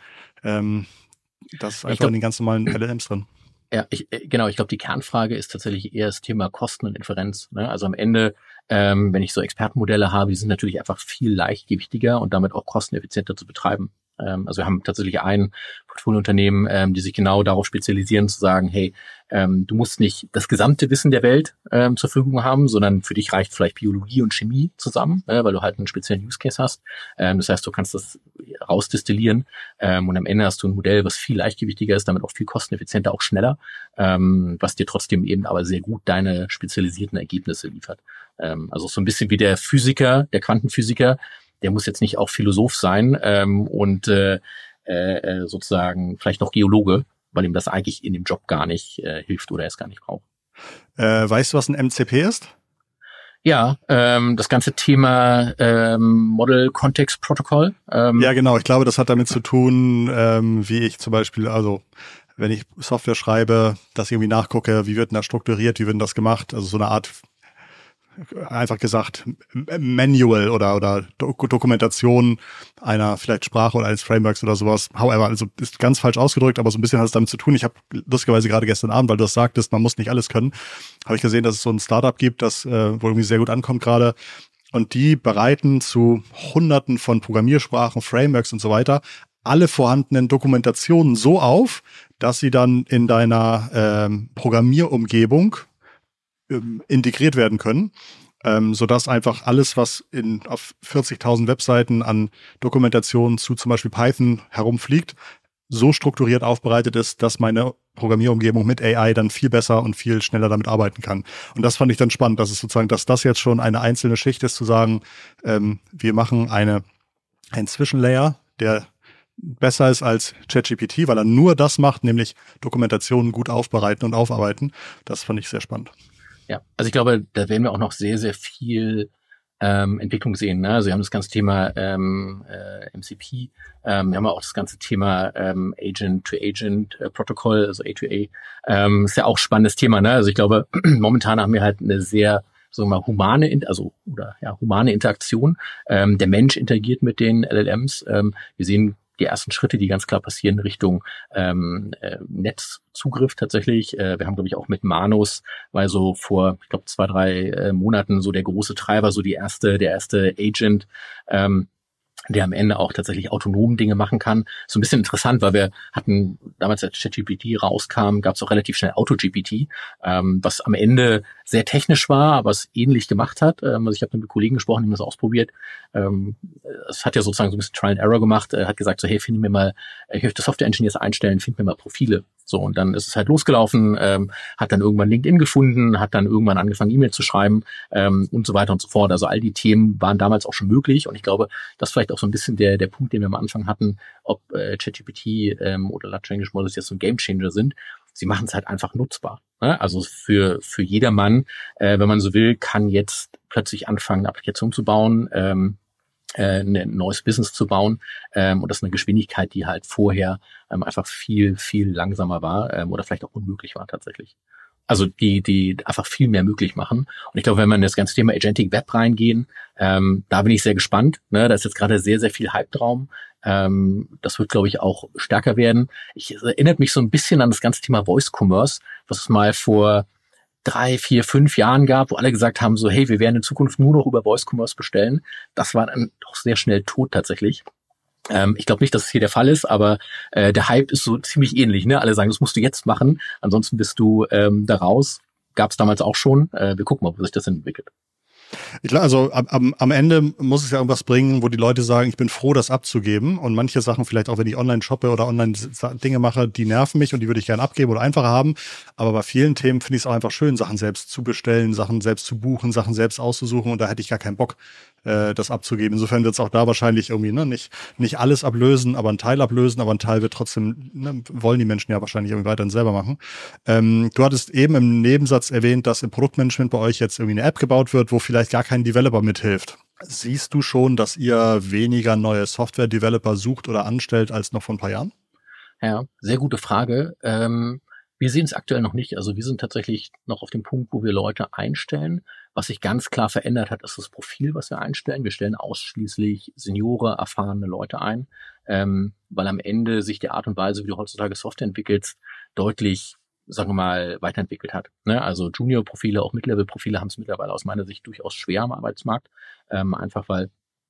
das ist einfach in den ganz normalen LLMs drin. Ja, ich glaube, die Kernfrage ist tatsächlich eher das Thema Kosten und Inferenz. Ne? Also am Ende, wenn ich so Expertenmodelle habe, die sind natürlich einfach viel leichtgewichtiger und damit auch kosteneffizienter zu betreiben. Also wir haben tatsächlich ein Portfoliounternehmen, die sich genau darauf spezialisieren, zu sagen, hey, du musst nicht das gesamte Wissen der Welt zur Verfügung haben, sondern für dich reicht vielleicht Biologie und Chemie zusammen, weil du halt einen speziellen Use Case hast. Das heißt, du kannst das rausdestillieren und am Ende hast du ein Modell, was viel leichtgewichtiger ist, damit auch viel kosteneffizienter, auch schneller, was dir trotzdem eben aber sehr gut deine spezialisierten Ergebnisse liefert. Also so ein bisschen wie der Physiker, der Quantenphysiker, der muss jetzt nicht auch Philosoph sein und sozusagen vielleicht noch Geologe, weil ihm das eigentlich in dem Job gar nicht hilft oder er es gar nicht braucht. Weißt du, was ein MCP ist? Ja, das ganze Thema Model Context Protocol. Ja, genau. Ich glaube, das hat damit zu tun, wie ich zum Beispiel, also wenn ich Software schreibe, dass ich irgendwie nachgucke, wie wird denn das strukturiert, wie wird denn das gemacht? Also so eine Art, einfach gesagt, Manual oder Dokumentation einer vielleicht Sprache oder eines Frameworks oder sowas. However, also ist ganz falsch ausgedrückt, aber so ein bisschen hat es damit zu tun. Ich habe lustigerweise gerade gestern Abend, weil du das sagtest, man muss nicht alles können, habe ich gesehen, dass es so ein Startup gibt, das wo irgendwie sehr gut ankommt gerade. Und die bereiten zu Hunderten von Programmiersprachen, Frameworks und so weiter alle vorhandenen Dokumentationen so auf, dass sie dann in deiner Programmierumgebung integriert werden können, sodass einfach alles, was auf 40.000 Webseiten an Dokumentationen zu zum Beispiel Python herumfliegt, so strukturiert aufbereitet ist, dass meine Programmierumgebung mit AI dann viel besser und viel schneller damit arbeiten kann. Und das fand ich dann spannend, dass es sozusagen, dass das jetzt schon eine einzelne Schicht ist, zu sagen, wir machen einen Zwischenlayer, der besser ist als ChatGPT, weil er nur das macht, nämlich Dokumentationen gut aufbereiten und aufarbeiten. Das fand ich sehr spannend. Ja, also ich glaube, da werden wir auch noch sehr, sehr viel Entwicklung sehen. Ne? Also wir haben das ganze Thema MCP, wir haben auch das ganze Thema Agent-to-Agent-Protokoll, also A2A. Ist ja auch ein spannendes Thema. Ne? Also ich glaube, momentan haben wir halt eine sehr, sagen wir mal, humane Interaktion. Der Mensch interagiert mit den LLMs. Wir sehen die ersten Schritte, die ganz klar passieren Richtung Netzzugriff tatsächlich. Wir haben, glaube ich, auch mit Manus, weil so vor, ich glaube, 2-3 Monaten so der große Treiber, so der erste Agent, der am Ende auch tatsächlich autonom Dinge machen kann. So ein bisschen interessant, weil wir hatten damals, als ChatGPT rauskam, gab es auch relativ schnell AutoGPT, was am Ende sehr technisch war, aber es ähnlich gemacht hat. Also ich habe mit Kollegen gesprochen, die haben das ausprobiert. Es hat ja sozusagen so ein bisschen Trial and Error gemacht, hat gesagt so, hey, ich möchte Software Engineers einstellen, find mir mal Profile. So, und dann ist es halt losgelaufen, hat dann irgendwann LinkedIn gefunden, hat dann irgendwann angefangen, E-Mail zu schreiben, und so weiter und so fort. Also all die Themen waren damals auch schon möglich, und ich glaube, das ist vielleicht auch so ein bisschen der Punkt, den wir am Anfang hatten, ob ChatGPT oder Large Language Models jetzt so ein Gamechanger sind. Sie machen es halt einfach nutzbar. Ne? Also für jedermann, wenn man so will, kann jetzt plötzlich anfangen, eine Applikation zu bauen, ein neues Business zu bauen, und das ist eine Geschwindigkeit, die halt vorher einfach viel, viel langsamer war, oder vielleicht auch unmöglich war tatsächlich. Also die einfach viel mehr möglich machen. Und ich glaube, wenn wir in das ganze Thema Agentic Web reingehen, da bin ich sehr gespannt. Ne? Da ist jetzt gerade sehr, sehr viel Hype-Traum. Das wird, glaube ich, auch stärker werden. Es erinnert mich so ein bisschen an das ganze Thema Voice Commerce, was es mal vor 3, 4, 5 Jahren gab, wo alle gesagt haben, so, hey, wir werden in Zukunft nur noch über Voice Commerce bestellen. Das war dann doch sehr schnell tot tatsächlich. Ich glaube nicht, dass es hier der Fall ist, aber der Hype ist so ziemlich ähnlich. Ne? Alle sagen, das musst du jetzt machen, ansonsten bist du da raus. Gab es damals auch schon. Wir gucken mal, wo sich das entwickelt. Also am Ende muss es ja irgendwas bringen, wo die Leute sagen, ich bin froh, das abzugeben. Und manche Sachen, vielleicht auch wenn ich online shoppe oder online Dinge mache, die nerven mich und die würde ich gerne abgeben oder einfacher haben. Aber bei vielen Themen finde ich es auch einfach schön, Sachen selbst zu bestellen, Sachen selbst zu buchen, Sachen selbst auszusuchen. Und da hätte ich gar keinen Bock, das abzugeben. Insofern wird es auch da wahrscheinlich irgendwie nicht alles ablösen, aber ein Teil ablösen, aber ein Teil wird trotzdem, wollen die Menschen ja wahrscheinlich irgendwie weiterhin selber machen. Du hattest eben im Nebensatz erwähnt, dass im Produktmanagement bei euch jetzt irgendwie eine App gebaut wird, wo vielleicht gar kein Developer mithilft. Siehst du schon, dass ihr weniger neue Software-Developer sucht oder anstellt als noch vor ein paar Jahren? Ja, sehr gute Frage. Wir sehen es aktuell noch nicht. Also wir sind tatsächlich noch auf dem Punkt, wo wir Leute einstellen. Was sich ganz klar verändert hat, ist das Profil, was wir einstellen. Wir stellen ausschließlich Seniore, erfahrene Leute ein, weil am Ende sich die Art und Weise, wie du heutzutage Software entwickelst, deutlich, sagen wir mal, weiterentwickelt hat. Ne? Also Junior-Profile, auch Mid-Level-Profile haben es mittlerweile aus meiner Sicht durchaus schwer am Arbeitsmarkt, einfach weil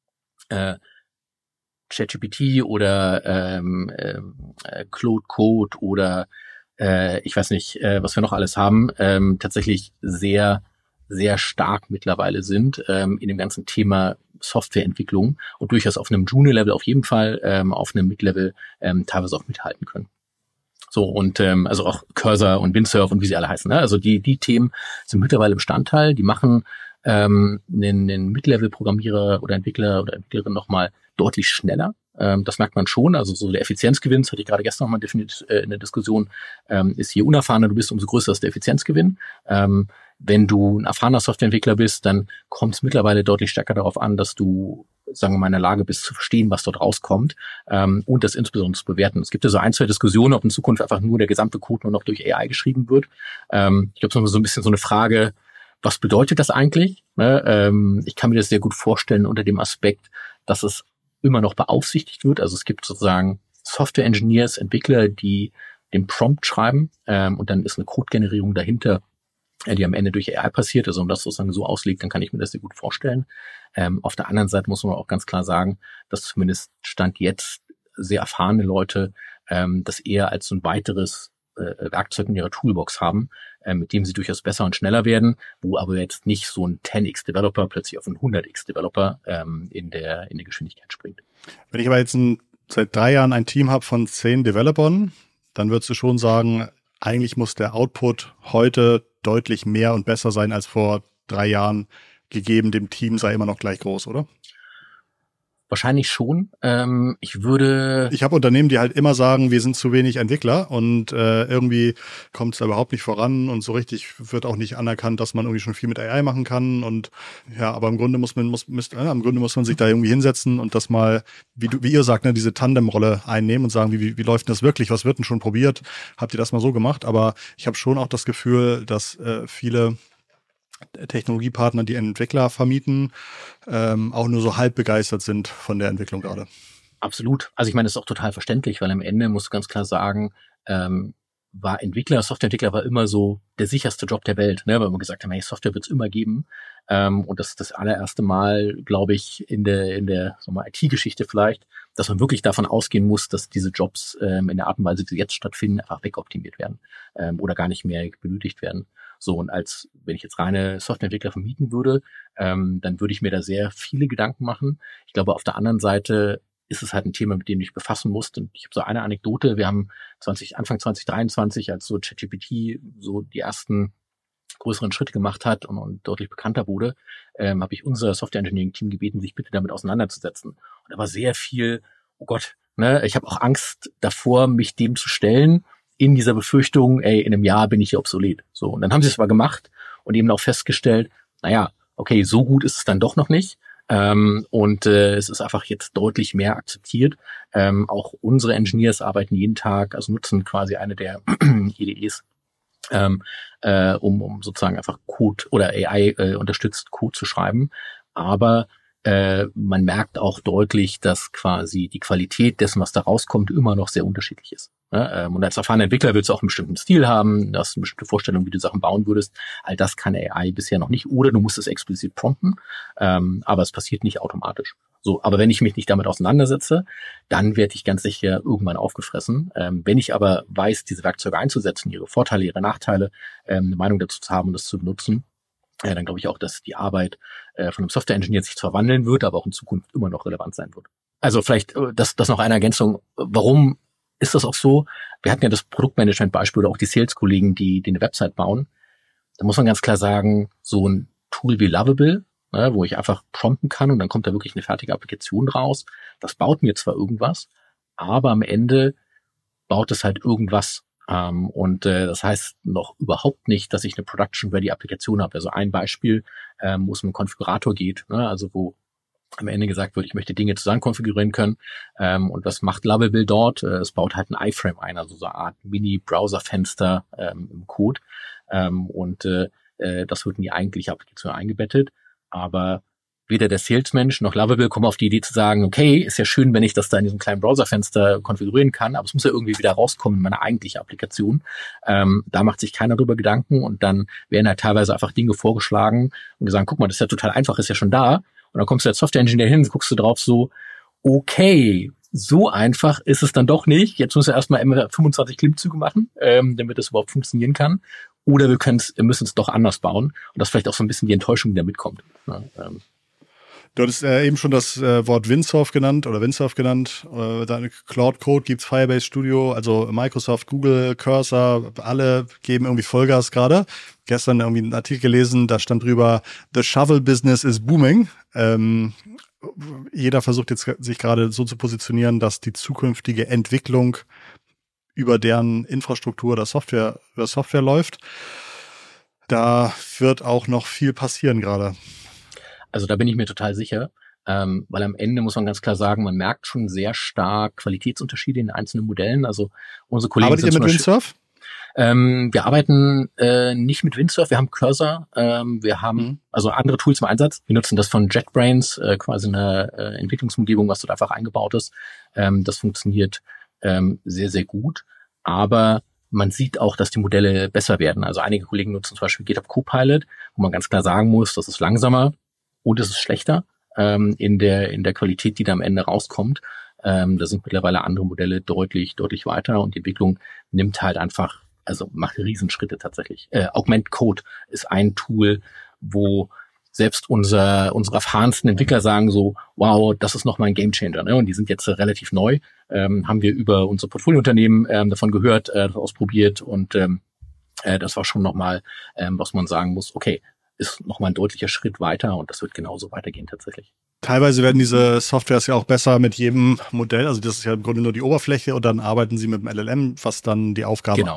ChatGPT oder Claude Code oder ich weiß nicht, was wir noch alles haben, tatsächlich sehr, sehr stark mittlerweile sind in dem ganzen Thema Softwareentwicklung und durchaus auf einem Junior-Level auf jeden Fall, auf einem Mid-Level teilweise auch mithalten können. So, und also auch Cursor und Windsurf und wie sie alle heißen. Ne? Also die Themen sind mittlerweile Bestandteil, die machen einen Mid-Level-Programmierer oder Entwickler oder Entwicklerin nochmal deutlich schneller. Das merkt man schon. Also so der Effizienzgewinn, das hatte ich gerade gestern nochmal definiert in der Diskussion, ist, je unerfahrener du bist, umso größer ist der Effizienzgewinn. Wenn du ein erfahrener Softwareentwickler bist, dann kommt es mittlerweile deutlich stärker darauf an, dass du, sagen wir mal, in der Lage bist zu verstehen, was dort rauskommt, und das insbesondere zu bewerten. Es gibt ja so 1, 2 Diskussionen, ob in Zukunft einfach nur der gesamte Code nur noch durch AI geschrieben wird. Ich glaube, es ist so ein bisschen so eine Frage, was bedeutet das eigentlich? Ich kann mir das sehr gut vorstellen unter dem Aspekt, dass es immer noch beaufsichtigt wird. Also es gibt sozusagen Software-Engineers, Entwickler, die den Prompt schreiben, und dann ist eine Code-Generierung dahinter, die am Ende durch AI passiert. Also wenn man das sozusagen so auslegt, dann kann ich mir das sehr gut vorstellen. Auf der anderen Seite muss man auch ganz klar sagen, dass zumindest Stand jetzt sehr erfahrene Leute das eher als so ein weiteres Werkzeug in ihrer Toolbox haben, mit dem sie durchaus besser und schneller werden, wo aber jetzt nicht so ein 10x-Developer plötzlich auf einen 100x-Developer in der Geschwindigkeit springt. Wenn ich aber jetzt ein seit 3 Jahren ein Team habe von 10 Developern, dann würdest du schon sagen, eigentlich muss der Output heute deutlich mehr und besser sein als vor 3 Jahren, gegeben dem Team sei immer noch gleich groß, oder? Wahrscheinlich schon. Ich habe Unternehmen, die halt immer sagen, wir sind zu wenig Entwickler und irgendwie kommt es da überhaupt nicht voran und so richtig wird auch nicht anerkannt, dass man irgendwie schon viel mit AI machen kann und ja, aber im Grunde muss man sich da irgendwie hinsetzen und das mal, wie ihr sagt, ne, diese Tandemrolle einnehmen und sagen, wie läuft denn das wirklich? Was wird denn schon probiert? Habt ihr das mal so gemacht? Aber ich habe schon auch das Gefühl, dass viele Technologiepartner, die Entwickler vermieten, auch nur so halb begeistert sind von der Entwicklung gerade. Absolut. Also ich meine, das ist auch total verständlich, weil am Ende musst du ganz klar sagen, Softwareentwickler war immer so der sicherste Job der Welt, ne? Weil wir gesagt haben, hey, Software wird es immer geben. Und das ist das allererste Mal, glaube ich, in der IT-Geschichte vielleicht, dass man wirklich davon ausgehen muss, dass diese Jobs in der Art und Weise, wie sie jetzt stattfinden, einfach wegoptimiert werden oder gar nicht mehr benötigt werden. So, und wenn ich jetzt reine Softwareentwickler vermieten würde, dann würde ich mir da sehr viele Gedanken machen. Ich glaube, auf der anderen Seite ist es halt ein Thema, mit dem du dich befassen musst. Und ich habe so eine Anekdote. Wir haben Anfang 2023, als so ChatGPT so die ersten größeren Schritte gemacht hat und deutlich bekannter wurde, habe ich unser Software-Engineering-Team gebeten, sich bitte damit auseinanderzusetzen. Und da war sehr viel, oh Gott, ne, ich habe auch Angst davor, mich dem zu stellen, in dieser Befürchtung, in einem Jahr bin ich hier obsolet. So, und dann haben sie es aber gemacht und eben auch festgestellt, naja, okay, so gut ist es dann doch noch nicht. Es ist einfach jetzt deutlich mehr akzeptiert. Auch unsere Engineers arbeiten jeden Tag, also nutzen quasi eine der IDEs, um sozusagen einfach Code oder AI unterstützt Code zu schreiben. Aber man merkt auch deutlich, dass quasi die Qualität dessen, was da rauskommt, immer noch sehr unterschiedlich ist. Und als erfahrener Entwickler willst du auch einen bestimmten Stil haben, du hast eine bestimmte Vorstellung, wie du Sachen bauen würdest. All das kann AI bisher noch nicht. Oder du musst es explizit prompten, aber es passiert nicht automatisch. So, aber wenn ich mich nicht damit auseinandersetze, dann werde ich ganz sicher irgendwann aufgefressen. Wenn ich aber weiß, diese Werkzeuge einzusetzen, ihre Vorteile, ihre Nachteile, eine Meinung dazu zu haben und das zu benutzen, dann glaube ich auch, dass die Arbeit von einem Software-Engineer sich zwar wandeln wird, aber auch in Zukunft immer noch relevant sein wird. Also vielleicht das noch eine Ergänzung. Warum ist das auch so? Wir hatten ja das Produktmanagement-Beispiel oder auch die Sales-Kollegen, die eine Website bauen. Da muss man ganz klar sagen, so ein Tool wie Lovable, wo ich einfach prompten kann und dann kommt da wirklich eine fertige Applikation raus. Das baut mir zwar irgendwas, aber am Ende baut es halt irgendwas. Das heißt noch überhaupt nicht, dass ich eine Production-Ready-Applikation habe. Also ein Beispiel, wo es um einen Konfigurator geht, also wo am Ende gesagt wird, ich möchte Dinge zusammen konfigurieren können. Und was macht Lovable dort? Es baut halt ein iFrame ein, also so eine Art Mini-Browser-Fenster im Code. Das wird in die eigentliche Applikation eingebettet. Aber weder der Salesmensch noch Lovable kommen auf die Idee zu sagen, okay, ist ja schön, wenn ich das da in diesem kleinen Browserfenster konfigurieren kann, aber es muss ja irgendwie wieder rauskommen in meine eigentliche Applikation. Da macht sich keiner drüber Gedanken und dann werden halt teilweise einfach Dinge vorgeschlagen und gesagt, guck mal, das ist ja total einfach, ist ja schon da. Und dann kommst du als Software-Engineer hin, guckst du drauf so, okay, so einfach ist es dann doch nicht. Jetzt müssen wir erstmal 25 Klimmzüge machen, damit das überhaupt funktionieren kann. Oder wir müssen es doch anders bauen. Und das ist vielleicht auch so ein bisschen die Enttäuschung, die da mitkommt. Du hattest eben schon das Wort Windsurf genannt. Deine Cloud Code gibt's Firebase Studio, also Microsoft, Google, Cursor, alle geben irgendwie Vollgas gerade. Gestern irgendwie einen Artikel gelesen, da stand drüber, the shovel business is booming. Jeder versucht jetzt sich gerade so zu positionieren, dass die zukünftige Entwicklung über deren Infrastruktur oder Software läuft. Da wird auch noch viel passieren gerade. Also da bin ich mir total sicher, weil am Ende muss man ganz klar sagen, man merkt schon sehr stark Qualitätsunterschiede in einzelnen Modellen. Also unsere Kollegen Arbeitet ihr mit Windsurf? Wir arbeiten nicht mit Windsurf, wir haben Cursor, wir haben also andere Tools im Einsatz. Wir nutzen das von JetBrains, quasi eine Entwicklungsumgebung, was dort einfach eingebaut ist. Das funktioniert sehr, sehr gut, aber man sieht auch, dass die Modelle besser werden. Also einige Kollegen nutzen zum Beispiel GitHub Copilot, wo man ganz klar sagen muss, das ist langsamer und es ist schlechter in der Qualität, die da am Ende rauskommt. Da sind mittlerweile andere Modelle deutlich weiter und die Entwicklung nimmt halt einfach, also macht Riesenschritte tatsächlich. Augment Code ist ein Tool, wo selbst unsere erfahrensten Entwickler sagen so, wow, das ist nochmal ein Gamechanger, ne? Und die sind jetzt relativ neu, haben wir über unsere Portfoliounternehmen davon gehört, das ausprobiert und das war schon nochmal, was man sagen muss, okay, ist nochmal ein deutlicher Schritt weiter und das wird genauso weitergehen tatsächlich. Teilweise werden diese Softwares ja auch besser mit jedem Modell, also das ist ja im Grunde nur die Oberfläche und dann arbeiten sie mit dem LLM, was dann die Aufgabe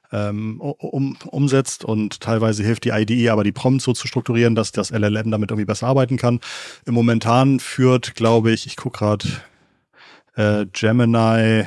umsetzt und teilweise hilft die IDE aber die Prompts so zu strukturieren, dass das LLM damit irgendwie besser arbeiten kann. Im Momentan führt, glaube ich gucke gerade Gemini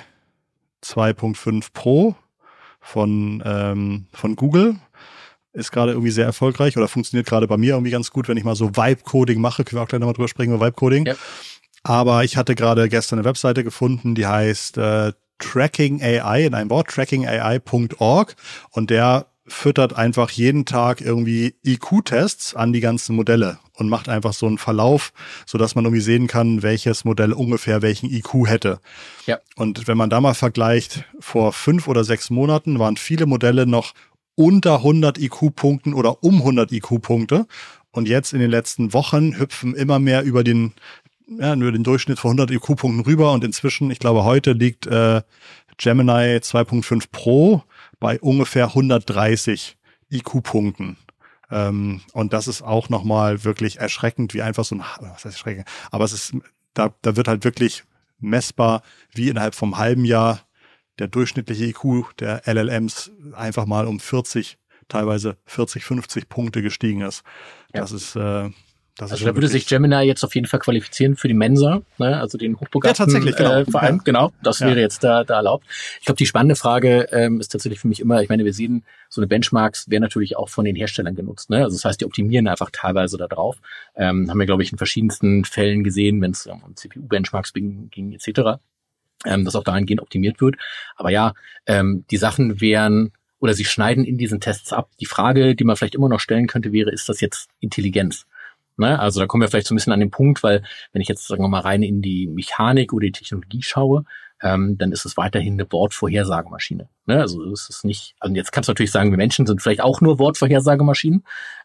2.5 Pro von Google. Ist gerade irgendwie sehr erfolgreich oder funktioniert gerade bei mir irgendwie ganz gut, wenn ich mal so Vibe-Coding mache. Können wir auch gleich nochmal drüber sprechen über Vibe-Coding. Ja. Aber ich hatte gerade gestern eine Webseite gefunden, die heißt Tracking AI in einem Wort, trackingai.org und der füttert einfach jeden Tag irgendwie IQ-Tests an die ganzen Modelle und macht einfach so einen Verlauf, sodass man irgendwie sehen kann, welches Modell ungefähr welchen IQ hätte. Ja. Und wenn man da mal vergleicht, vor 5 oder 6 Monaten waren viele Modelle noch unter 100 IQ-Punkten oder um 100 IQ-Punkte und jetzt in den letzten Wochen hüpfen immer mehr über den Durchschnitt von 100 IQ-Punkten rüber und inzwischen, ich glaube, heute liegt Gemini 2.5 Pro bei ungefähr 130 IQ-Punkten. Und das ist auch nochmal wirklich erschreckend, wie einfach so was heißt erschreckend? Aber es ist, da wird halt wirklich messbar, wie innerhalb vom halben Jahr der durchschnittliche IQ der LLMs einfach mal um 40, teilweise 40, 50 Punkte gestiegen ist. Ja. Das ist also da würde sich Gemini jetzt auf jeden Fall qualifizieren für die Mensa, ne? Also den hochbegabten Verein. Genau, das wäre jetzt da erlaubt. Ich glaube, die spannende Frage ist tatsächlich für mich immer, ich meine, wir sehen, so eine Benchmarks werden natürlich auch von den Herstellern genutzt. Ne? Also das heißt, die optimieren einfach teilweise da drauf. Haben wir, glaube ich, in verschiedensten Fällen gesehen, wenn es um CPU-Benchmarks ging etc., dass auch dahingehend optimiert wird. Aber ja, die Sachen wären, oder sie schneiden in diesen Tests ab. Die Frage, die man vielleicht immer noch stellen könnte, wäre, ist das jetzt Intelligenz? Ne? Also da kommen wir vielleicht so ein bisschen an den Punkt, weil wenn ich jetzt, sagen wir mal, rein in die Mechanik oder die Technologie schaue, dann ist es weiterhin eine Wortvorhersagemaschine. Ne? Also es ist nicht, also jetzt kannst du natürlich sagen, wir Menschen sind vielleicht auch nur Wortvorhersagemaschinen.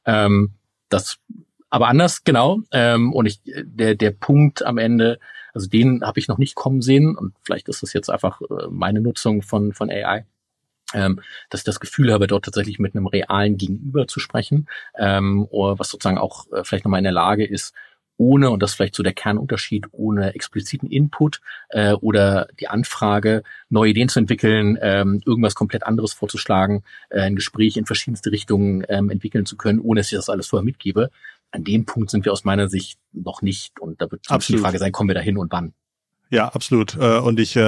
Das aber anders, genau. Und der Punkt am Ende, also den habe ich noch nicht kommen sehen und vielleicht ist das jetzt einfach meine Nutzung von AI. Dass ich das Gefühl habe, dort tatsächlich mit einem realen Gegenüber zu sprechen, oder was sozusagen auch vielleicht nochmal in der Lage ist, ohne, und das ist vielleicht so der Kernunterschied, ohne expliziten Input oder die Anfrage, neue Ideen zu entwickeln, irgendwas komplett anderes vorzuschlagen, ein Gespräch in verschiedenste Richtungen entwickeln zu können, ohne dass ich das alles vorher mitgebe. An dem Punkt sind wir aus meiner Sicht noch nicht und da wird die Frage sein, kommen wir da hin und wann? Ja, absolut. Und ich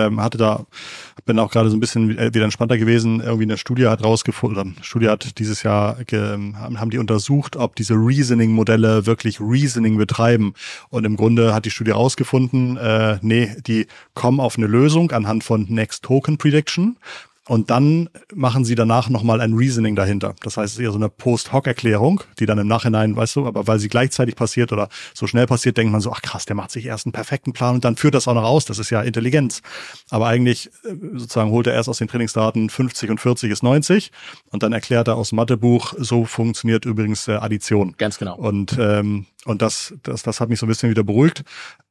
bin auch gerade so ein bisschen wieder entspannter gewesen. Irgendwie eine Studie hat rausgefunden, dieses Jahr, haben die untersucht, ob diese Reasoning-Modelle wirklich Reasoning betreiben. Und im Grunde hat die Studie rausgefunden, die kommen auf eine Lösung anhand von Next Token Prediction. Und dann machen sie danach nochmal ein Reasoning dahinter. Das heißt, es ist eher so eine Post-Hoc-Erklärung, die dann im Nachhinein, weißt du, aber weil sie gleichzeitig passiert oder so schnell passiert, denkt man so, ach krass, der macht sich erst einen perfekten Plan und dann führt das auch noch aus. Das ist ja Intelligenz. Aber eigentlich sozusagen holt er erst aus den Trainingsdaten 50 und 40 ist 90 und dann erklärt er aus dem Mathebuch, so funktioniert übrigens Addition. Ganz genau. Und das hat mich so ein bisschen wieder beruhigt.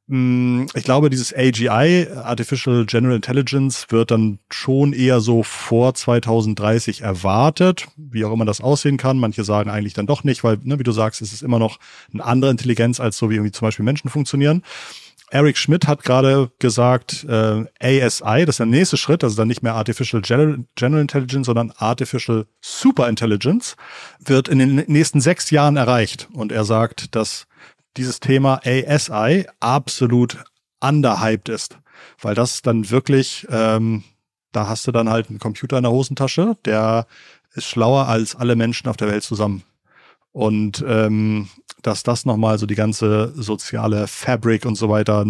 Ich glaube, dieses AGI, Artificial General Intelligence, wird dann schon eher so vor 2030 erwartet, wie auch immer das aussehen kann. Manche sagen eigentlich dann doch nicht, weil, ne, wie du sagst, es ist immer noch eine andere Intelligenz, als so wie irgendwie zum Beispiel Menschen funktionieren. Eric Schmidt hat gerade gesagt, ASI, das ist der nächste Schritt, also dann nicht mehr Artificial General Intelligence, sondern Artificial Super Intelligence, wird in den nächsten 6 Jahren erreicht. Und er sagt, dass dieses Thema ASI absolut underhyped ist, weil das dann wirklich, da hast du dann halt einen Computer in der Hosentasche, der ist schlauer als alle Menschen auf der Welt zusammen. Und dass das nochmal so die ganze soziale Fabric und so weiter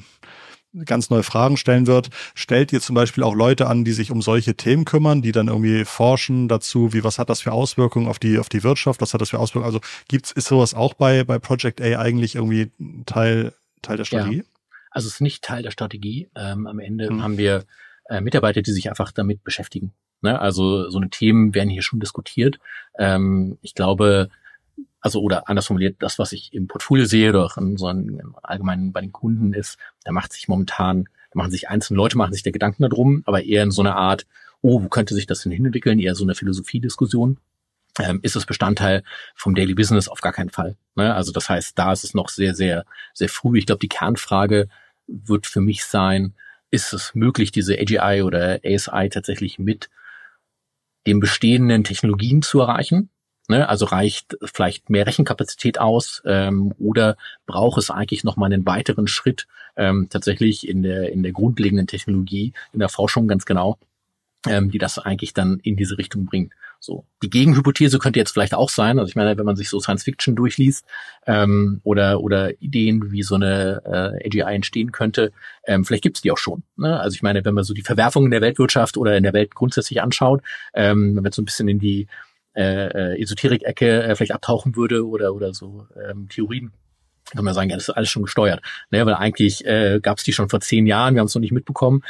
ganz neue Fragen stellen wird. Stellt ihr zum Beispiel auch Leute an, die sich um solche Themen kümmern, die dann irgendwie forschen dazu, was hat das für Auswirkungen auf die Wirtschaft, was hat das für Auswirkungen? Also ist sowas auch bei Project A eigentlich irgendwie Teil der Strategie? Ja. Also es ist nicht Teil der Strategie. Am Ende haben wir Mitarbeiter, die sich einfach damit beschäftigen. Ne? Also so eine Themen werden hier schon diskutiert. Ich glaube, also oder anders formuliert, das, was ich im Portfolio sehe oder auch in so einem allgemeinen bei den Kunden ist, da machen sich einzelne Leute, machen sich da Gedanken darum, aber eher in so einer Art, wo könnte sich das denn hinentwickeln, eher so eine Philosophiediskussion. Ist es Bestandteil vom Daily Business? Auf gar keinen Fall. Ne? Also das heißt, da ist es noch sehr, sehr, sehr früh. Ich glaube, die Kernfrage wird für mich sein, ist es möglich, diese AGI oder ASI tatsächlich mit den bestehenden Technologien zu erreichen? Ne? Also reicht vielleicht mehr Rechenkapazität aus oder braucht es eigentlich noch mal einen weiteren Schritt tatsächlich in der grundlegenden Technologie, in der Forschung ganz genau, die das eigentlich dann in diese Richtung bringt. So, die Gegenhypothese könnte jetzt vielleicht auch sein, also ich meine, wenn man sich so Science Fiction durchliest oder Ideen, wie so eine AGI entstehen könnte, vielleicht gibt's die auch schon. Ne? Also ich meine, wenn man so die Verwerfungen in der Weltwirtschaft oder in der Welt grundsätzlich anschaut, wenn man so ein bisschen in die Esoterik-Ecke vielleicht abtauchen würde oder so Theorien, kann man sagen, ja, das ist alles schon gesteuert. Ne, weil eigentlich gab es die schon vor 10 Jahren, wir haben es noch nicht mitbekommen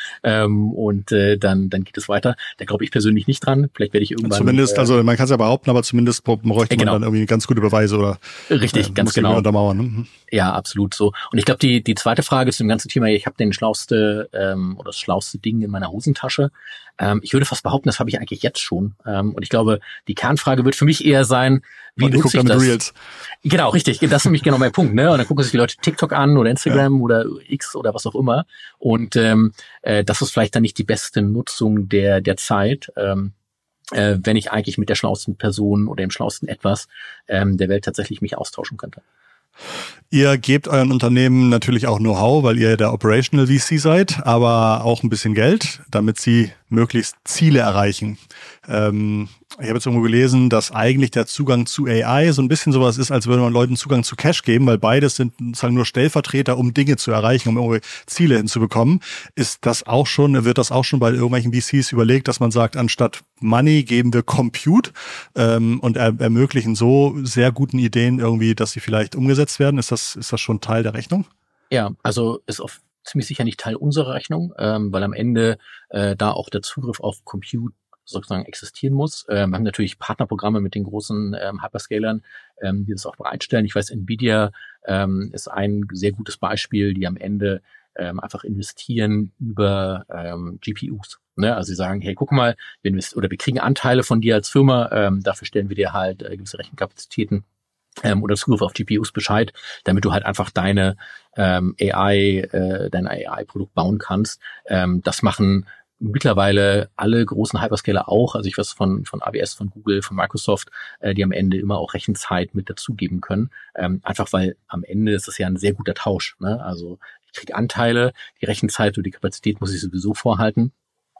dann geht es weiter. Da glaube ich persönlich nicht dran. Vielleicht werde ich irgendwann... Zumindest, also man kann es ja behaupten, aber zumindest bräuchte man dann irgendwie ganz gute Beweise oder richtig, ganz genau. Untermauern. Ne? Ja, absolut so. Und ich glaube, die zweite Frage zu dem ganzen Thema, ich habe das schlauste Ding in meiner Hosentasche. Ich würde fast behaupten, das habe ich eigentlich jetzt schon. Und ich glaube, die Kernfrage wird für mich eher sein, wie nutze ich das? Reels. Genau, richtig. Das ist nämlich genau mein Punkt. Ne? Und dann gucken sich die Leute TikTok an oder Instagram oder X oder was auch immer. Und das ist vielleicht dann nicht die beste Nutzung der Zeit, wenn ich eigentlich mit der schlauesten Person oder dem schlauesten Etwas der Welt tatsächlich mich austauschen könnte. Ihr gebt euren Unternehmen natürlich auch Know-how, weil ihr der Operational VC seid, aber auch ein bisschen Geld, damit sie möglichst Ziele erreichen. Ich habe jetzt irgendwo gelesen, dass eigentlich der Zugang zu AI so ein bisschen sowas ist, als würde man Leuten Zugang zu Cash geben, weil beides sind sozusagen nur Stellvertreter, um Dinge zu erreichen, um irgendwie Ziele hinzubekommen. Wird das auch schon bei irgendwelchen VCs überlegt, dass man sagt, anstatt Money geben wir Compute und ermöglichen so sehr guten Ideen irgendwie, dass sie vielleicht umgesetzt werden? Ist das schon Teil der Rechnung? Ja, also ist ziemlich sicher nicht Teil unserer Rechnung, weil am Ende da auch der Zugriff auf Compute sozusagen existieren muss. Wir haben natürlich Partnerprogramme mit den großen Hyperscalern, die das auch bereitstellen. Ich weiß, Nvidia ist ein sehr gutes Beispiel, die am Ende einfach investieren über GPUs. Ne? Also sie sagen, hey, guck mal, wir kriegen Anteile von dir als Firma, dafür stellen wir dir halt gewisse Rechenkapazitäten oder Zugriff auf GPUs Bescheid, damit du halt einfach dein AI-Produkt bauen kannst. Das machen mittlerweile alle großen Hyperscaler auch, also ich weiß von AWS, von Google, von Microsoft, die am Ende immer auch Rechenzeit mit dazugeben können, einfach weil am Ende ist das ja ein sehr guter Tausch. Ne? Also ich kriege Anteile, die Rechenzeit oder die Kapazität muss ich sowieso vorhalten.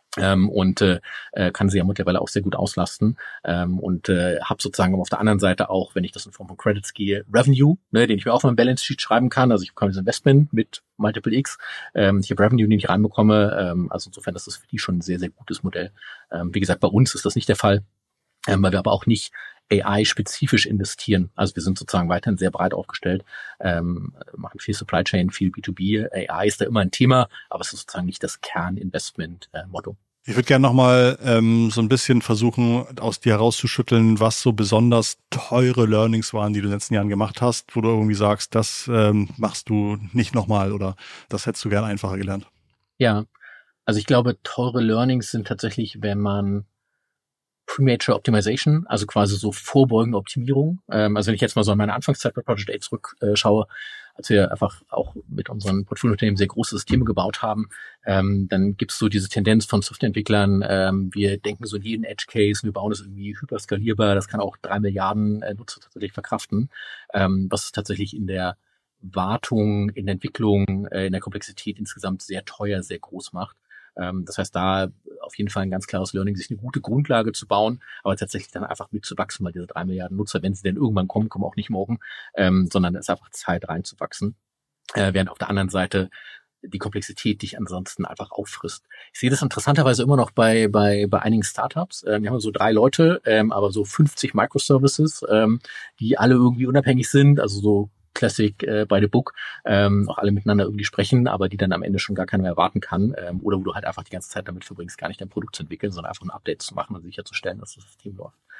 Kann sie ja mittlerweile auch sehr gut auslasten habe sozusagen auf der anderen Seite auch, wenn ich das in Form von Credits gehe, Revenue, ne, den ich mir auch auf meinem Balance Sheet schreiben kann. Also ich bekomme das Investment mit Multiple X. Ich habe Revenue, den ich reinbekomme. Also insofern, das ist für die schon ein sehr, sehr gutes Modell. Wie gesagt, bei uns ist das nicht der Fall, weil wir aber auch nicht AI-spezifisch investieren. Also wir sind sozusagen weiterhin sehr breit aufgestellt, machen viel Supply Chain, viel B2B. AI ist da immer ein Thema, aber es ist sozusagen nicht das Kerninvestment-Motto. Ich würde gerne nochmal so ein bisschen versuchen, aus dir herauszuschütteln, was so besonders teure Learnings waren, die du in den letzten Jahren gemacht hast, wo du irgendwie sagst, das machst du nicht nochmal oder das hättest du gerne einfacher gelernt. Ja, also ich glaube, teure Learnings sind tatsächlich, wenn man Premature Optimization, also quasi so vorbeugende Optimierung. Also wenn ich jetzt mal so an meine Anfangszeit bei Project A zurückschaue, als wir einfach auch mit unseren Portfoliounternehmen sehr große Systeme gebaut haben, dann gibt es so diese Tendenz von Softwareentwicklern, wir denken so in jeden Edge Case, wir bauen das irgendwie hyperskalierbar, das kann auch 3 Milliarden Nutzer tatsächlich verkraften, was es tatsächlich in der Wartung, in der Entwicklung, in der Komplexität insgesamt sehr teuer, sehr groß macht. Das heißt, da auf jeden Fall ein ganz klares Learning, sich eine gute Grundlage zu bauen, aber tatsächlich dann einfach mitzuwachsen, weil diese 3 Milliarden Nutzer, wenn sie denn irgendwann kommen auch nicht morgen, sondern es ist einfach Zeit reinzuwachsen. Während auf der anderen Seite die Komplexität dich ansonsten einfach auffrisst. Ich sehe das interessanterweise immer noch bei einigen Startups. Wir haben so 3 Leute, aber so 50 Microservices, die alle irgendwie unabhängig sind, also so Classic by the book, auch alle miteinander irgendwie sprechen, aber die dann am Ende schon gar keiner mehr erwarten kann, oder wo du halt einfach die ganze Zeit damit verbringst, gar nicht dein Produkt zu entwickeln, sondern einfach ein Update zu machen und sicherzustellen, dass das System läuft.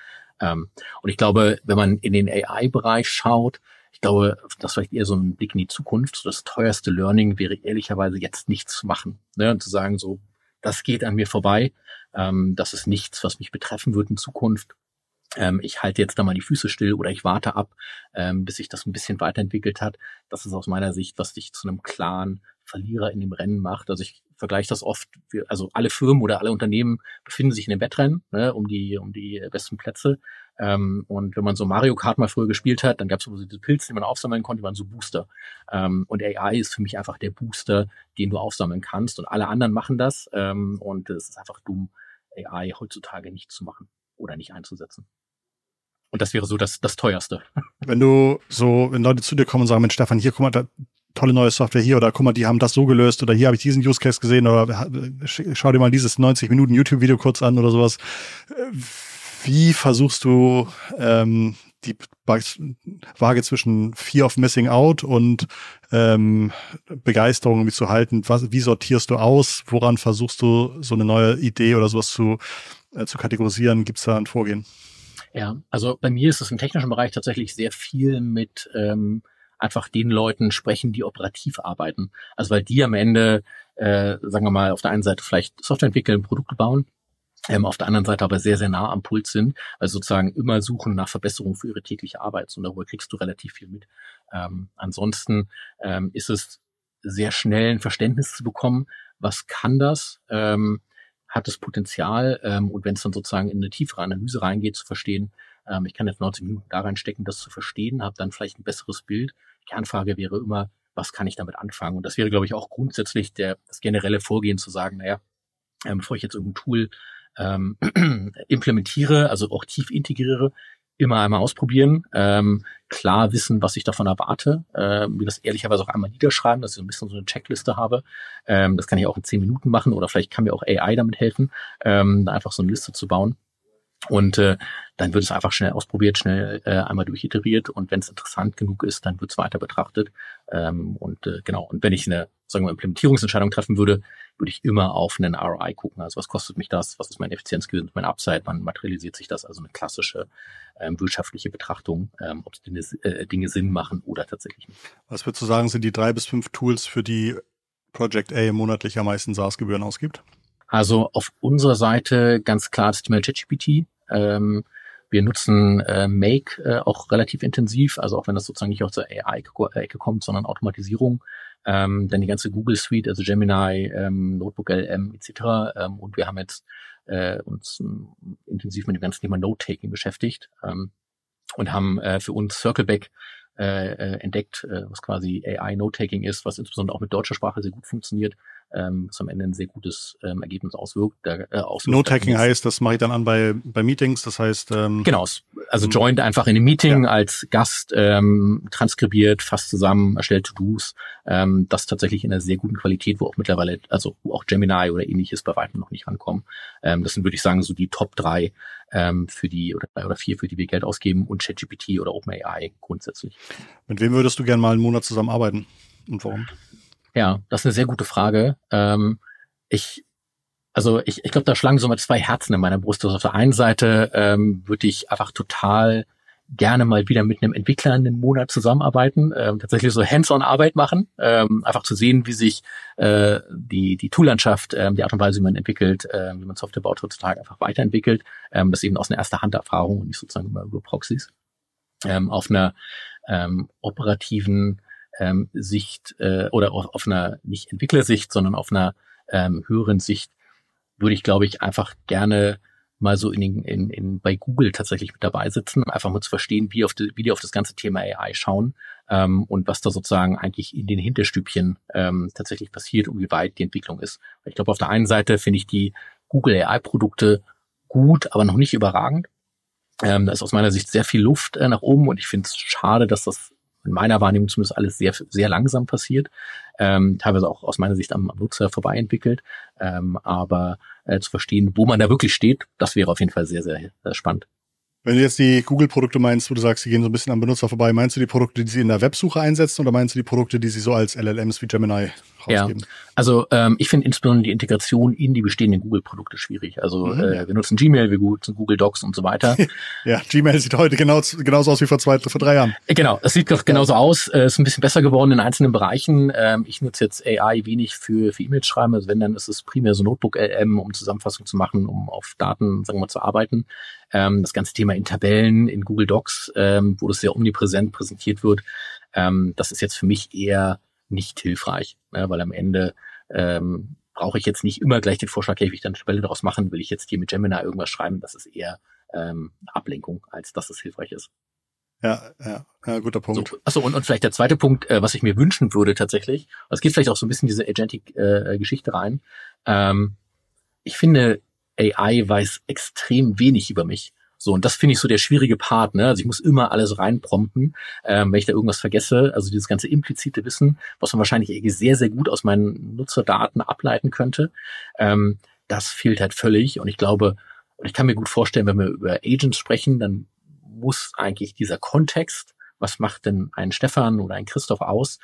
Und ich glaube, wenn man in den AI-Bereich schaut, ich glaube, das ist vielleicht eher so ein Blick in die Zukunft. Das teuerste Learning wäre ehrlicherweise jetzt nichts zu machen, ne? Und zu sagen, so, das geht an mir vorbei. Das ist nichts, was mich betreffen wird in Zukunft. Ich halte jetzt da mal die Füße still oder ich warte ab, bis sich das ein bisschen weiterentwickelt hat. Das ist aus meiner Sicht, was dich zu einem klaren Verlierer in dem Rennen macht. Also ich vergleiche das oft, also alle Firmen oder alle Unternehmen befinden sich in dem Wettrennen, ne, um die besten Plätze. Und wenn man so Mario Kart mal früher gespielt hat, dann gab es so diese Pilze, die man aufsammeln konnte, die waren so Booster. Und AI ist für mich einfach der Booster, den du aufsammeln kannst. Und alle anderen machen das. Und es ist einfach dumm, AI heutzutage nicht zu machen oder nicht einzusetzen. Und das wäre so das Teuerste. Wenn Leute zu dir kommen und sagen, Mensch, Stefan, hier, guck mal, da, tolle neue Software hier, oder guck mal, die haben das so gelöst, oder hier habe ich diesen Use Case gesehen, oder schau dir mal dieses 90 Minuten YouTube-Video kurz an oder sowas. Wie versuchst du die Waage zwischen Fear of Missing Out und Begeisterung irgendwie zu halten? Wie sortierst du aus? Woran versuchst du, so eine neue Idee oder sowas zu kategorisieren? Gibt es da ein Vorgehen? Ja, also bei mir ist es im technischen Bereich tatsächlich sehr viel mit einfach den Leuten sprechen, die operativ arbeiten. Also weil die am Ende, sagen wir mal, auf der einen Seite vielleicht Software entwickeln, Produkte bauen, auf der anderen Seite aber sehr, sehr nah am Puls sind, also sozusagen immer suchen nach Verbesserungen für ihre tägliche Arbeit. Und darüber kriegst du relativ viel mit. Ansonsten ist es sehr schnell ein Verständnis zu bekommen, was kann das, hat das Potenzial, und wenn es dann sozusagen in eine tiefere Analyse reingeht, zu verstehen, ich kann jetzt 90 Minuten da reinstecken, das zu verstehen, habe dann vielleicht ein besseres Bild. Die Kernfrage wäre immer, was kann ich damit anfangen? Und das wäre, glaube ich, auch grundsätzlich das generelle Vorgehen zu sagen, naja, bevor ich jetzt irgendein Tool implementiere, also auch tief integriere, immer einmal ausprobieren, klar wissen, was ich davon erwarte, mir das ehrlicherweise auch einmal niederschreiben, dass ich so ein bisschen so eine Checkliste habe. Das kann ich auch in 10 Minuten machen oder vielleicht kann mir auch AI damit helfen, da einfach so eine Liste zu bauen. Und dann wird es einfach schnell ausprobiert, schnell einmal durchiteriert und wenn es interessant genug ist, dann wird es weiter betrachtet. Genau, und wenn ich eine, sagen wir, Implementierungsentscheidung treffen würde, würde ich immer auf einen ROI gucken. Also was kostet mich das? Was ist mein Effizienzgewinn, mein Upside? Wann materialisiert sich das? Also eine klassische wirtschaftliche Betrachtung, ob Dinge Sinn machen oder tatsächlich nicht. Was würdest du sagen, sind die 3 bis 5 Tools, für die Project A monatlich am meisten SaaS-Gebühren ausgibt? Also auf unserer Seite ganz klar das Thema ChatGPT. Wir nutzen Make auch relativ intensiv, also auch wenn das sozusagen nicht aus der AI-Ecke kommt, sondern Automatisierung. Dann die ganze Google Suite, also Gemini, Notebook LM etc. Und wir haben jetzt uns intensiv mit dem ganzen Thema Note-Taking beschäftigt und haben für uns Circleback entdeckt, was quasi AI Note-Taking ist, was insbesondere auch mit deutscher Sprache sehr gut funktioniert, was am Ende ein sehr gutes Ergebnis auswirkt. Note-Taking heißt, das mache ich dann an bei Meetings, das heißt... Genau, also joint einfach in einem Meeting als Gast, transkribiert, fasst zusammen, erstellt To-Dos, das tatsächlich in einer sehr guten Qualität, wo auch mittlerweile, also wo auch Gemini oder ähnliches bei weitem noch nicht rankommen. Das sind, würde ich sagen, so die Top 3 für die oder 3 oder 4, für die wir Geld ausgeben und ChatGPT oder OpenAI grundsätzlich. Mit wem würdest du gerne mal einen Monat zusammenarbeiten und warum? Ja, das ist eine sehr gute Frage. Ich glaube, da schlagen so mal 2 Herzen in meiner Brust. Also auf der einen Seite würde ich einfach total gerne mal wieder mit einem Entwickler einen Monat zusammenarbeiten, tatsächlich so Hands-on-Arbeit machen, einfach zu sehen, wie sich die Tool-Landschaft, die Art und Weise, wie man entwickelt, wie man Software baut, heutzutage einfach weiterentwickelt. Das eben aus einer Erster-Hand-Erfahrung und nicht sozusagen immer über Proxys. Auf einer operativen Sicht oder auf einer nicht Entwicklersicht, sondern auf einer höheren Sicht würde ich, glaube ich, einfach gerne mal so bei Google tatsächlich mit dabei sitzen, einfach mal zu verstehen, wie die auf das ganze Thema AI schauen und was da sozusagen eigentlich in den Hinterstübchen tatsächlich passiert und wie weit die Entwicklung ist. Ich glaube, auf der einen Seite finde ich die Google AI-Produkte gut, aber noch nicht überragend. Da ist aus meiner Sicht sehr viel Luft nach oben und ich finde es schade, dass das in meiner Wahrnehmung zumindest alles sehr, sehr langsam passiert, teilweise auch aus meiner Sicht am Nutzer vorbei entwickelt, aber zu verstehen, wo man da wirklich steht, das wäre auf jeden Fall sehr, sehr spannend. Wenn du jetzt die Google-Produkte meinst, wo du sagst, die gehen so ein bisschen am Benutzer vorbei, meinst du die Produkte, die sie in der Websuche einsetzen oder meinst du die Produkte, die sie so als LLMs wie Gemini rausgeben. Also ich finde insbesondere die Integration in die bestehenden Google-Produkte schwierig. Also wir nutzen Gmail, wir nutzen Google Docs und so weiter. Ja, Gmail sieht heute genauso aus wie vor 3 Jahren. Genau, es sieht doch genauso aus. Ist ein bisschen besser geworden in einzelnen Bereichen. Ich nutze jetzt AI wenig für E-Mails schreiben. Also wenn, dann ist es primär so Notebook-LM, um Zusammenfassung zu machen, um auf Daten, sagen wir mal, zu arbeiten. Das ganze Thema in Tabellen, in Google Docs, wo das sehr omnipräsent präsentiert wird, das ist jetzt für mich eher nicht hilfreich, weil am Ende brauche ich jetzt nicht immer gleich den Vorschlag, hey, wie ich dann eine Tabelle daraus machen, will ich jetzt hier mit Gemini irgendwas schreiben, das ist eher Ablenkung, als dass es hilfreich ist. Ja, guter Punkt. So, achso, und vielleicht der zweite Punkt, was ich mir wünschen würde tatsächlich, es geht vielleicht auch so ein bisschen diese Agentic-Geschichte rein. Ich finde, AI weiß extrem wenig über mich. So, und das finde ich so der schwierige Part, ne? Also ich muss immer alles reinprompten, wenn ich da irgendwas vergesse. Also dieses ganze implizite Wissen, was man wahrscheinlich sehr, sehr gut aus meinen Nutzerdaten ableiten könnte, das fehlt halt völlig. Und ich glaube, und ich kann mir gut vorstellen, wenn wir über Agents sprechen, dann muss eigentlich dieser Kontext, was macht denn ein Stefan oder ein Christoph aus,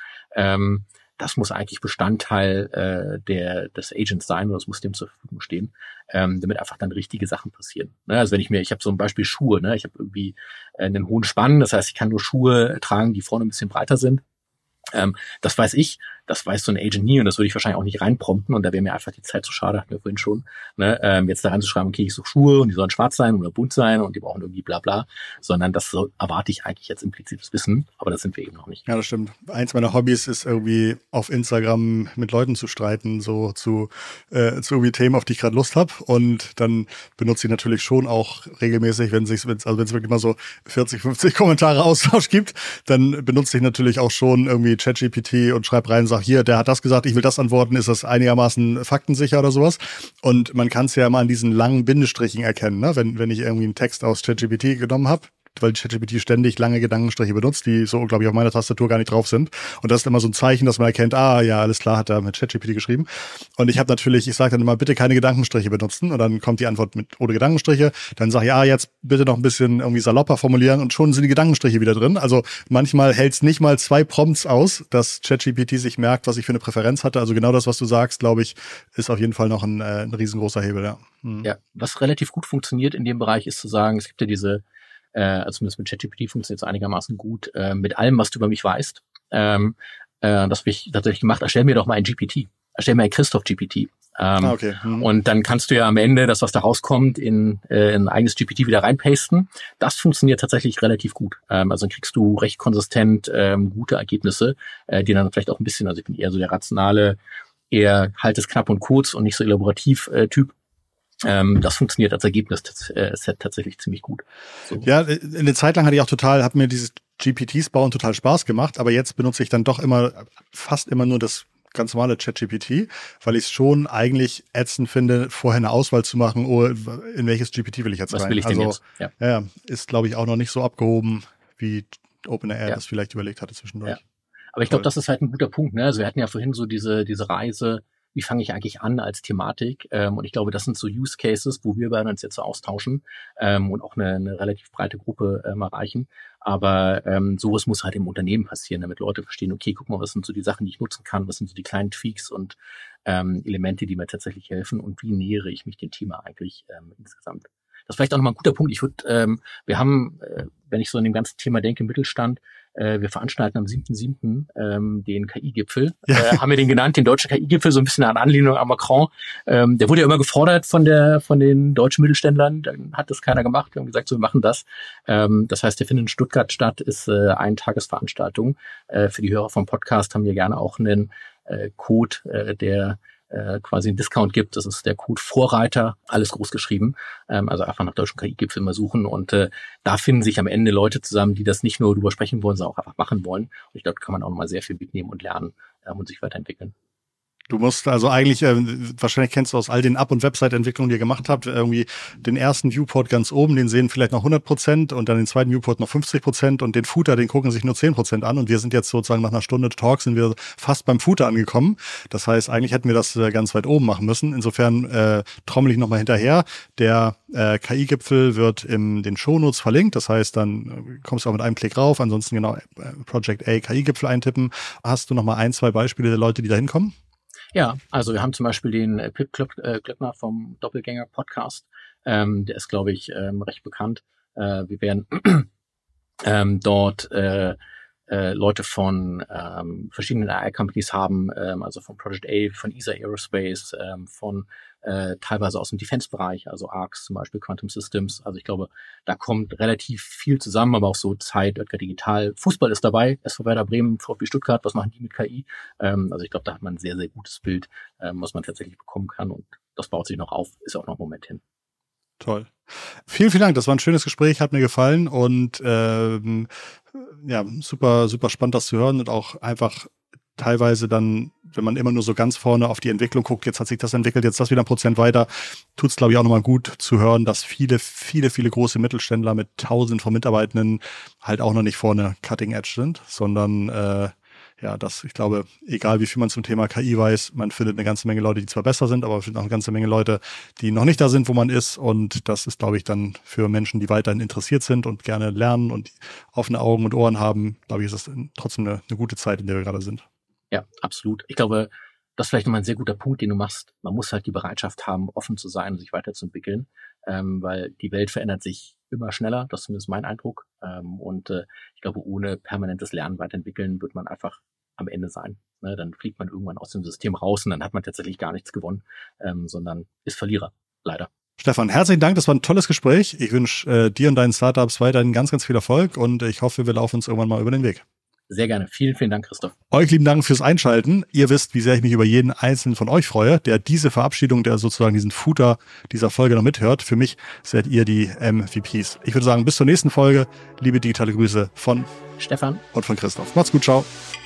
das muss eigentlich Bestandteil des Agents sein, oder es muss dem zur Verfügung stehen, damit einfach dann richtige Sachen passieren. Ne? Also wenn ich habe so ein Beispiel Schuhe, ne? Ich habe irgendwie einen hohen Spann, das heißt, ich kann nur Schuhe tragen, die vorne ein bisschen breiter sind. Das weiß ich, das weiß so ein Agent nie und das würde ich wahrscheinlich auch nicht reinprompten und da wäre mir einfach die Zeit zu schade, hatten wir vorhin schon, ne? Jetzt da reinzuschreiben, okay, ich suche Schuhe und die sollen schwarz sein oder bunt sein und die brauchen irgendwie bla bla, sondern erwarte ich eigentlich jetzt implizites Wissen, aber das sind wir eben noch nicht. Ja, das stimmt. Eins meiner Hobbys ist irgendwie auf Instagram mit Leuten zu streiten, so zu irgendwie Themen, auf die ich gerade Lust habe und dann benutze ich natürlich schon auch regelmäßig, wenn es wirklich mal so 40, 50 Kommentare Austausch gibt, dann benutze ich natürlich auch schon irgendwie ChatGPT und schreibe rein, sag hier, der hat das gesagt, ich will das antworten, ist das einigermaßen faktensicher oder sowas? Und man kann es ja mal an diesen langen Bindestrichen erkennen, ne? Wenn ich irgendwie einen Text aus ChatGPT genommen habe, weil ChatGPT ständig lange Gedankenstriche benutzt, die so, glaube ich, auf meiner Tastatur gar nicht drauf sind. Und das ist immer so ein Zeichen, dass man erkennt, ja, alles klar, hat er mit ChatGPT geschrieben. Und ich sage dann immer, bitte keine Gedankenstriche benutzen. Und dann kommt die Antwort ohne Gedankenstriche. Dann sage ich, jetzt bitte noch ein bisschen irgendwie salopper formulieren und schon sind die Gedankenstriche wieder drin. Also manchmal hält es nicht mal 2 Prompts aus, dass ChatGPT sich merkt, was ich für eine Präferenz hatte. Also genau das, was du sagst, glaube ich, ist auf jeden Fall noch ein riesengroßer Hebel, ja. Ja, was relativ gut funktioniert in dem Bereich, ist zu sagen, es gibt ja diese also zumindest mit ChatGPT funktioniert es einigermaßen gut, mit allem, was du über mich weißt. Das habe ich tatsächlich gemacht. Erstell mir doch mal ein GPT. Erstell mir ein Christoph GPT. Okay. Und dann kannst du ja am Ende das, was da rauskommt, in ein eigenes GPT wieder reinpasten. Das funktioniert tatsächlich relativ gut. Also dann kriegst du recht konsistent gute Ergebnisse, die dann vielleicht auch ein bisschen, also ich bin eher so der rationale, eher halt es knapp und kurz und nicht so elaborativ Typ. Das funktioniert als Ergebnis-Set tatsächlich ziemlich gut. So. Ja, in der Zeit lang hat mir dieses GPTs bauen total Spaß gemacht, aber jetzt benutze ich dann doch fast immer nur das ganz normale ChatGPT, weil ich es schon eigentlich ätzend finde, vorher eine Auswahl zu machen, in welches GPT will ich jetzt rein. Was will ich denn jetzt? Ja, ist, glaube ich, auch noch nicht so abgehoben, wie OpenAI das vielleicht überlegt hatte zwischendurch. Ja. Aber ich glaube, das ist halt ein guter Punkt, ne? Also wir hatten ja vorhin so diese Reise, wie fange ich eigentlich an als Thematik? Und ich glaube, das sind so Use Cases, wo wir beide uns jetzt so austauschen und auch eine relativ breite Gruppe erreichen. Aber sowas muss halt im Unternehmen passieren, damit Leute verstehen, okay, guck mal, was sind so die Sachen, die ich nutzen kann, was sind so die kleinen Tweaks und Elemente, die mir tatsächlich helfen und wie nähere ich mich dem Thema eigentlich insgesamt. Das ist vielleicht auch nochmal ein guter Punkt. Wir haben, wenn ich so in dem ganzen Thema denke, Mittelstand, wir veranstalten am 7.7. Den KI-Gipfel. Ja. Haben wir den genannt, den deutschen KI-Gipfel, so ein bisschen an Anlehnung an Macron. Der wurde ja immer gefordert von den deutschen Mittelständlern. Dann hat das keiner gemacht. Wir haben gesagt, so, wir machen das. Das heißt, der findet in Stuttgart statt, ist eine Tagesveranstaltung. Für die Hörer vom Podcast haben wir gerne auch einen Code, der quasi einen Discount gibt. Das ist der Code Vorreiter, alles groß geschrieben. Also einfach nach deutschen KI-Gipfel mal suchen. Und da finden sich am Ende Leute zusammen, die das nicht nur drüber sprechen wollen, sondern auch einfach machen wollen. Und ich glaube, da kann man auch nochmal sehr viel mitnehmen und lernen und sich weiterentwickeln. Du musst also eigentlich, wahrscheinlich kennst du aus all den App- und Website-Entwicklungen, die ihr gemacht habt, irgendwie den ersten Viewport ganz oben, den sehen vielleicht noch 100% und dann den zweiten Viewport noch 50% und den Footer, den gucken sich nur 10% an. Und wir sind jetzt sozusagen nach einer Stunde Talk sind wir fast beim Footer angekommen. Das heißt, eigentlich hätten wir das ganz weit oben machen müssen. Insofern trommel ich nochmal hinterher. Der KI-Gipfel wird in den Shownotes verlinkt. Das heißt, dann kommst du auch mit einem Klick rauf. Ansonsten genau Project A KI-Gipfel eintippen. Hast du nochmal 1, 2 Beispiele der Leute, die da hinkommen? Ja, also wir haben zum Beispiel den Pip Klöckner vom Doppelgänger-Podcast. Der ist, glaube ich, recht bekannt. Wir werden dort Leute von verschiedenen AI-Companies haben, also von Project A, von ESA Aerospace, von teilweise aus dem Defense-Bereich, also ARX zum Beispiel, Quantum Systems. Also ich glaube, da kommt relativ viel zusammen, aber auch so Zeit, Oetker Digital. Fußball ist dabei, SV Werder Bremen, VfB Stuttgart, was machen die mit KI? Also ich glaube, da hat man ein sehr, sehr gutes Bild, was man tatsächlich bekommen kann, und das baut sich noch auf, ist auch noch ein Moment hin. Toll. Vielen, vielen Dank. Das war ein schönes Gespräch, hat mir gefallen und ja, super, super spannend, das zu hören und auch einfach teilweise dann, wenn man immer nur so ganz vorne auf die Entwicklung guckt, jetzt hat sich das entwickelt, jetzt das wieder 1% weiter, tut es, glaube ich, auch nochmal gut zu hören, dass viele große Mittelständler mit Tausenden von Mitarbeitenden halt auch noch nicht vorne Cutting Edge sind, sondern ja, ich glaube, egal wie viel man zum Thema KI weiß, man findet eine ganze Menge Leute, die zwar besser sind, aber man findet auch eine ganze Menge Leute, die noch nicht da sind, wo man ist. Und das ist, glaube ich, dann für Menschen, die weiterhin interessiert sind und gerne lernen und offene Augen und Ohren haben, glaube ich, ist das trotzdem eine gute Zeit, in der wir gerade sind. Ja, absolut. Ich glaube, das ist vielleicht nochmal ein sehr guter Punkt, den du machst. Man muss halt die Bereitschaft haben, offen zu sein und sich weiterzuentwickeln, weil die Welt verändert sich immer schneller. Das ist zumindest mein Eindruck. Ich glaube, ohne permanentes Lernen weiterentwickeln wird man einfach am Ende sein. Ne? Dann fliegt man irgendwann aus dem System raus und dann hat man tatsächlich gar nichts gewonnen, sondern ist Verlierer, leider. Stefan, herzlichen Dank. Das war ein tolles Gespräch. Ich wünsche dir und deinen Startups weiterhin ganz, ganz viel Erfolg und ich hoffe, wir laufen uns irgendwann mal über den Weg. Sehr gerne. Vielen, vielen Dank, Christoph. Euch lieben Dank fürs Einschalten. Ihr wisst, wie sehr ich mich über jeden einzelnen von euch freue, der diese Verabschiedung, der sozusagen diesen Footer dieser Folge noch mithört. Für mich seid ihr die MVPs. Ich würde sagen, bis zur nächsten Folge. Liebe digitale Grüße von Stefan und von Christoph. Macht's gut, ciao.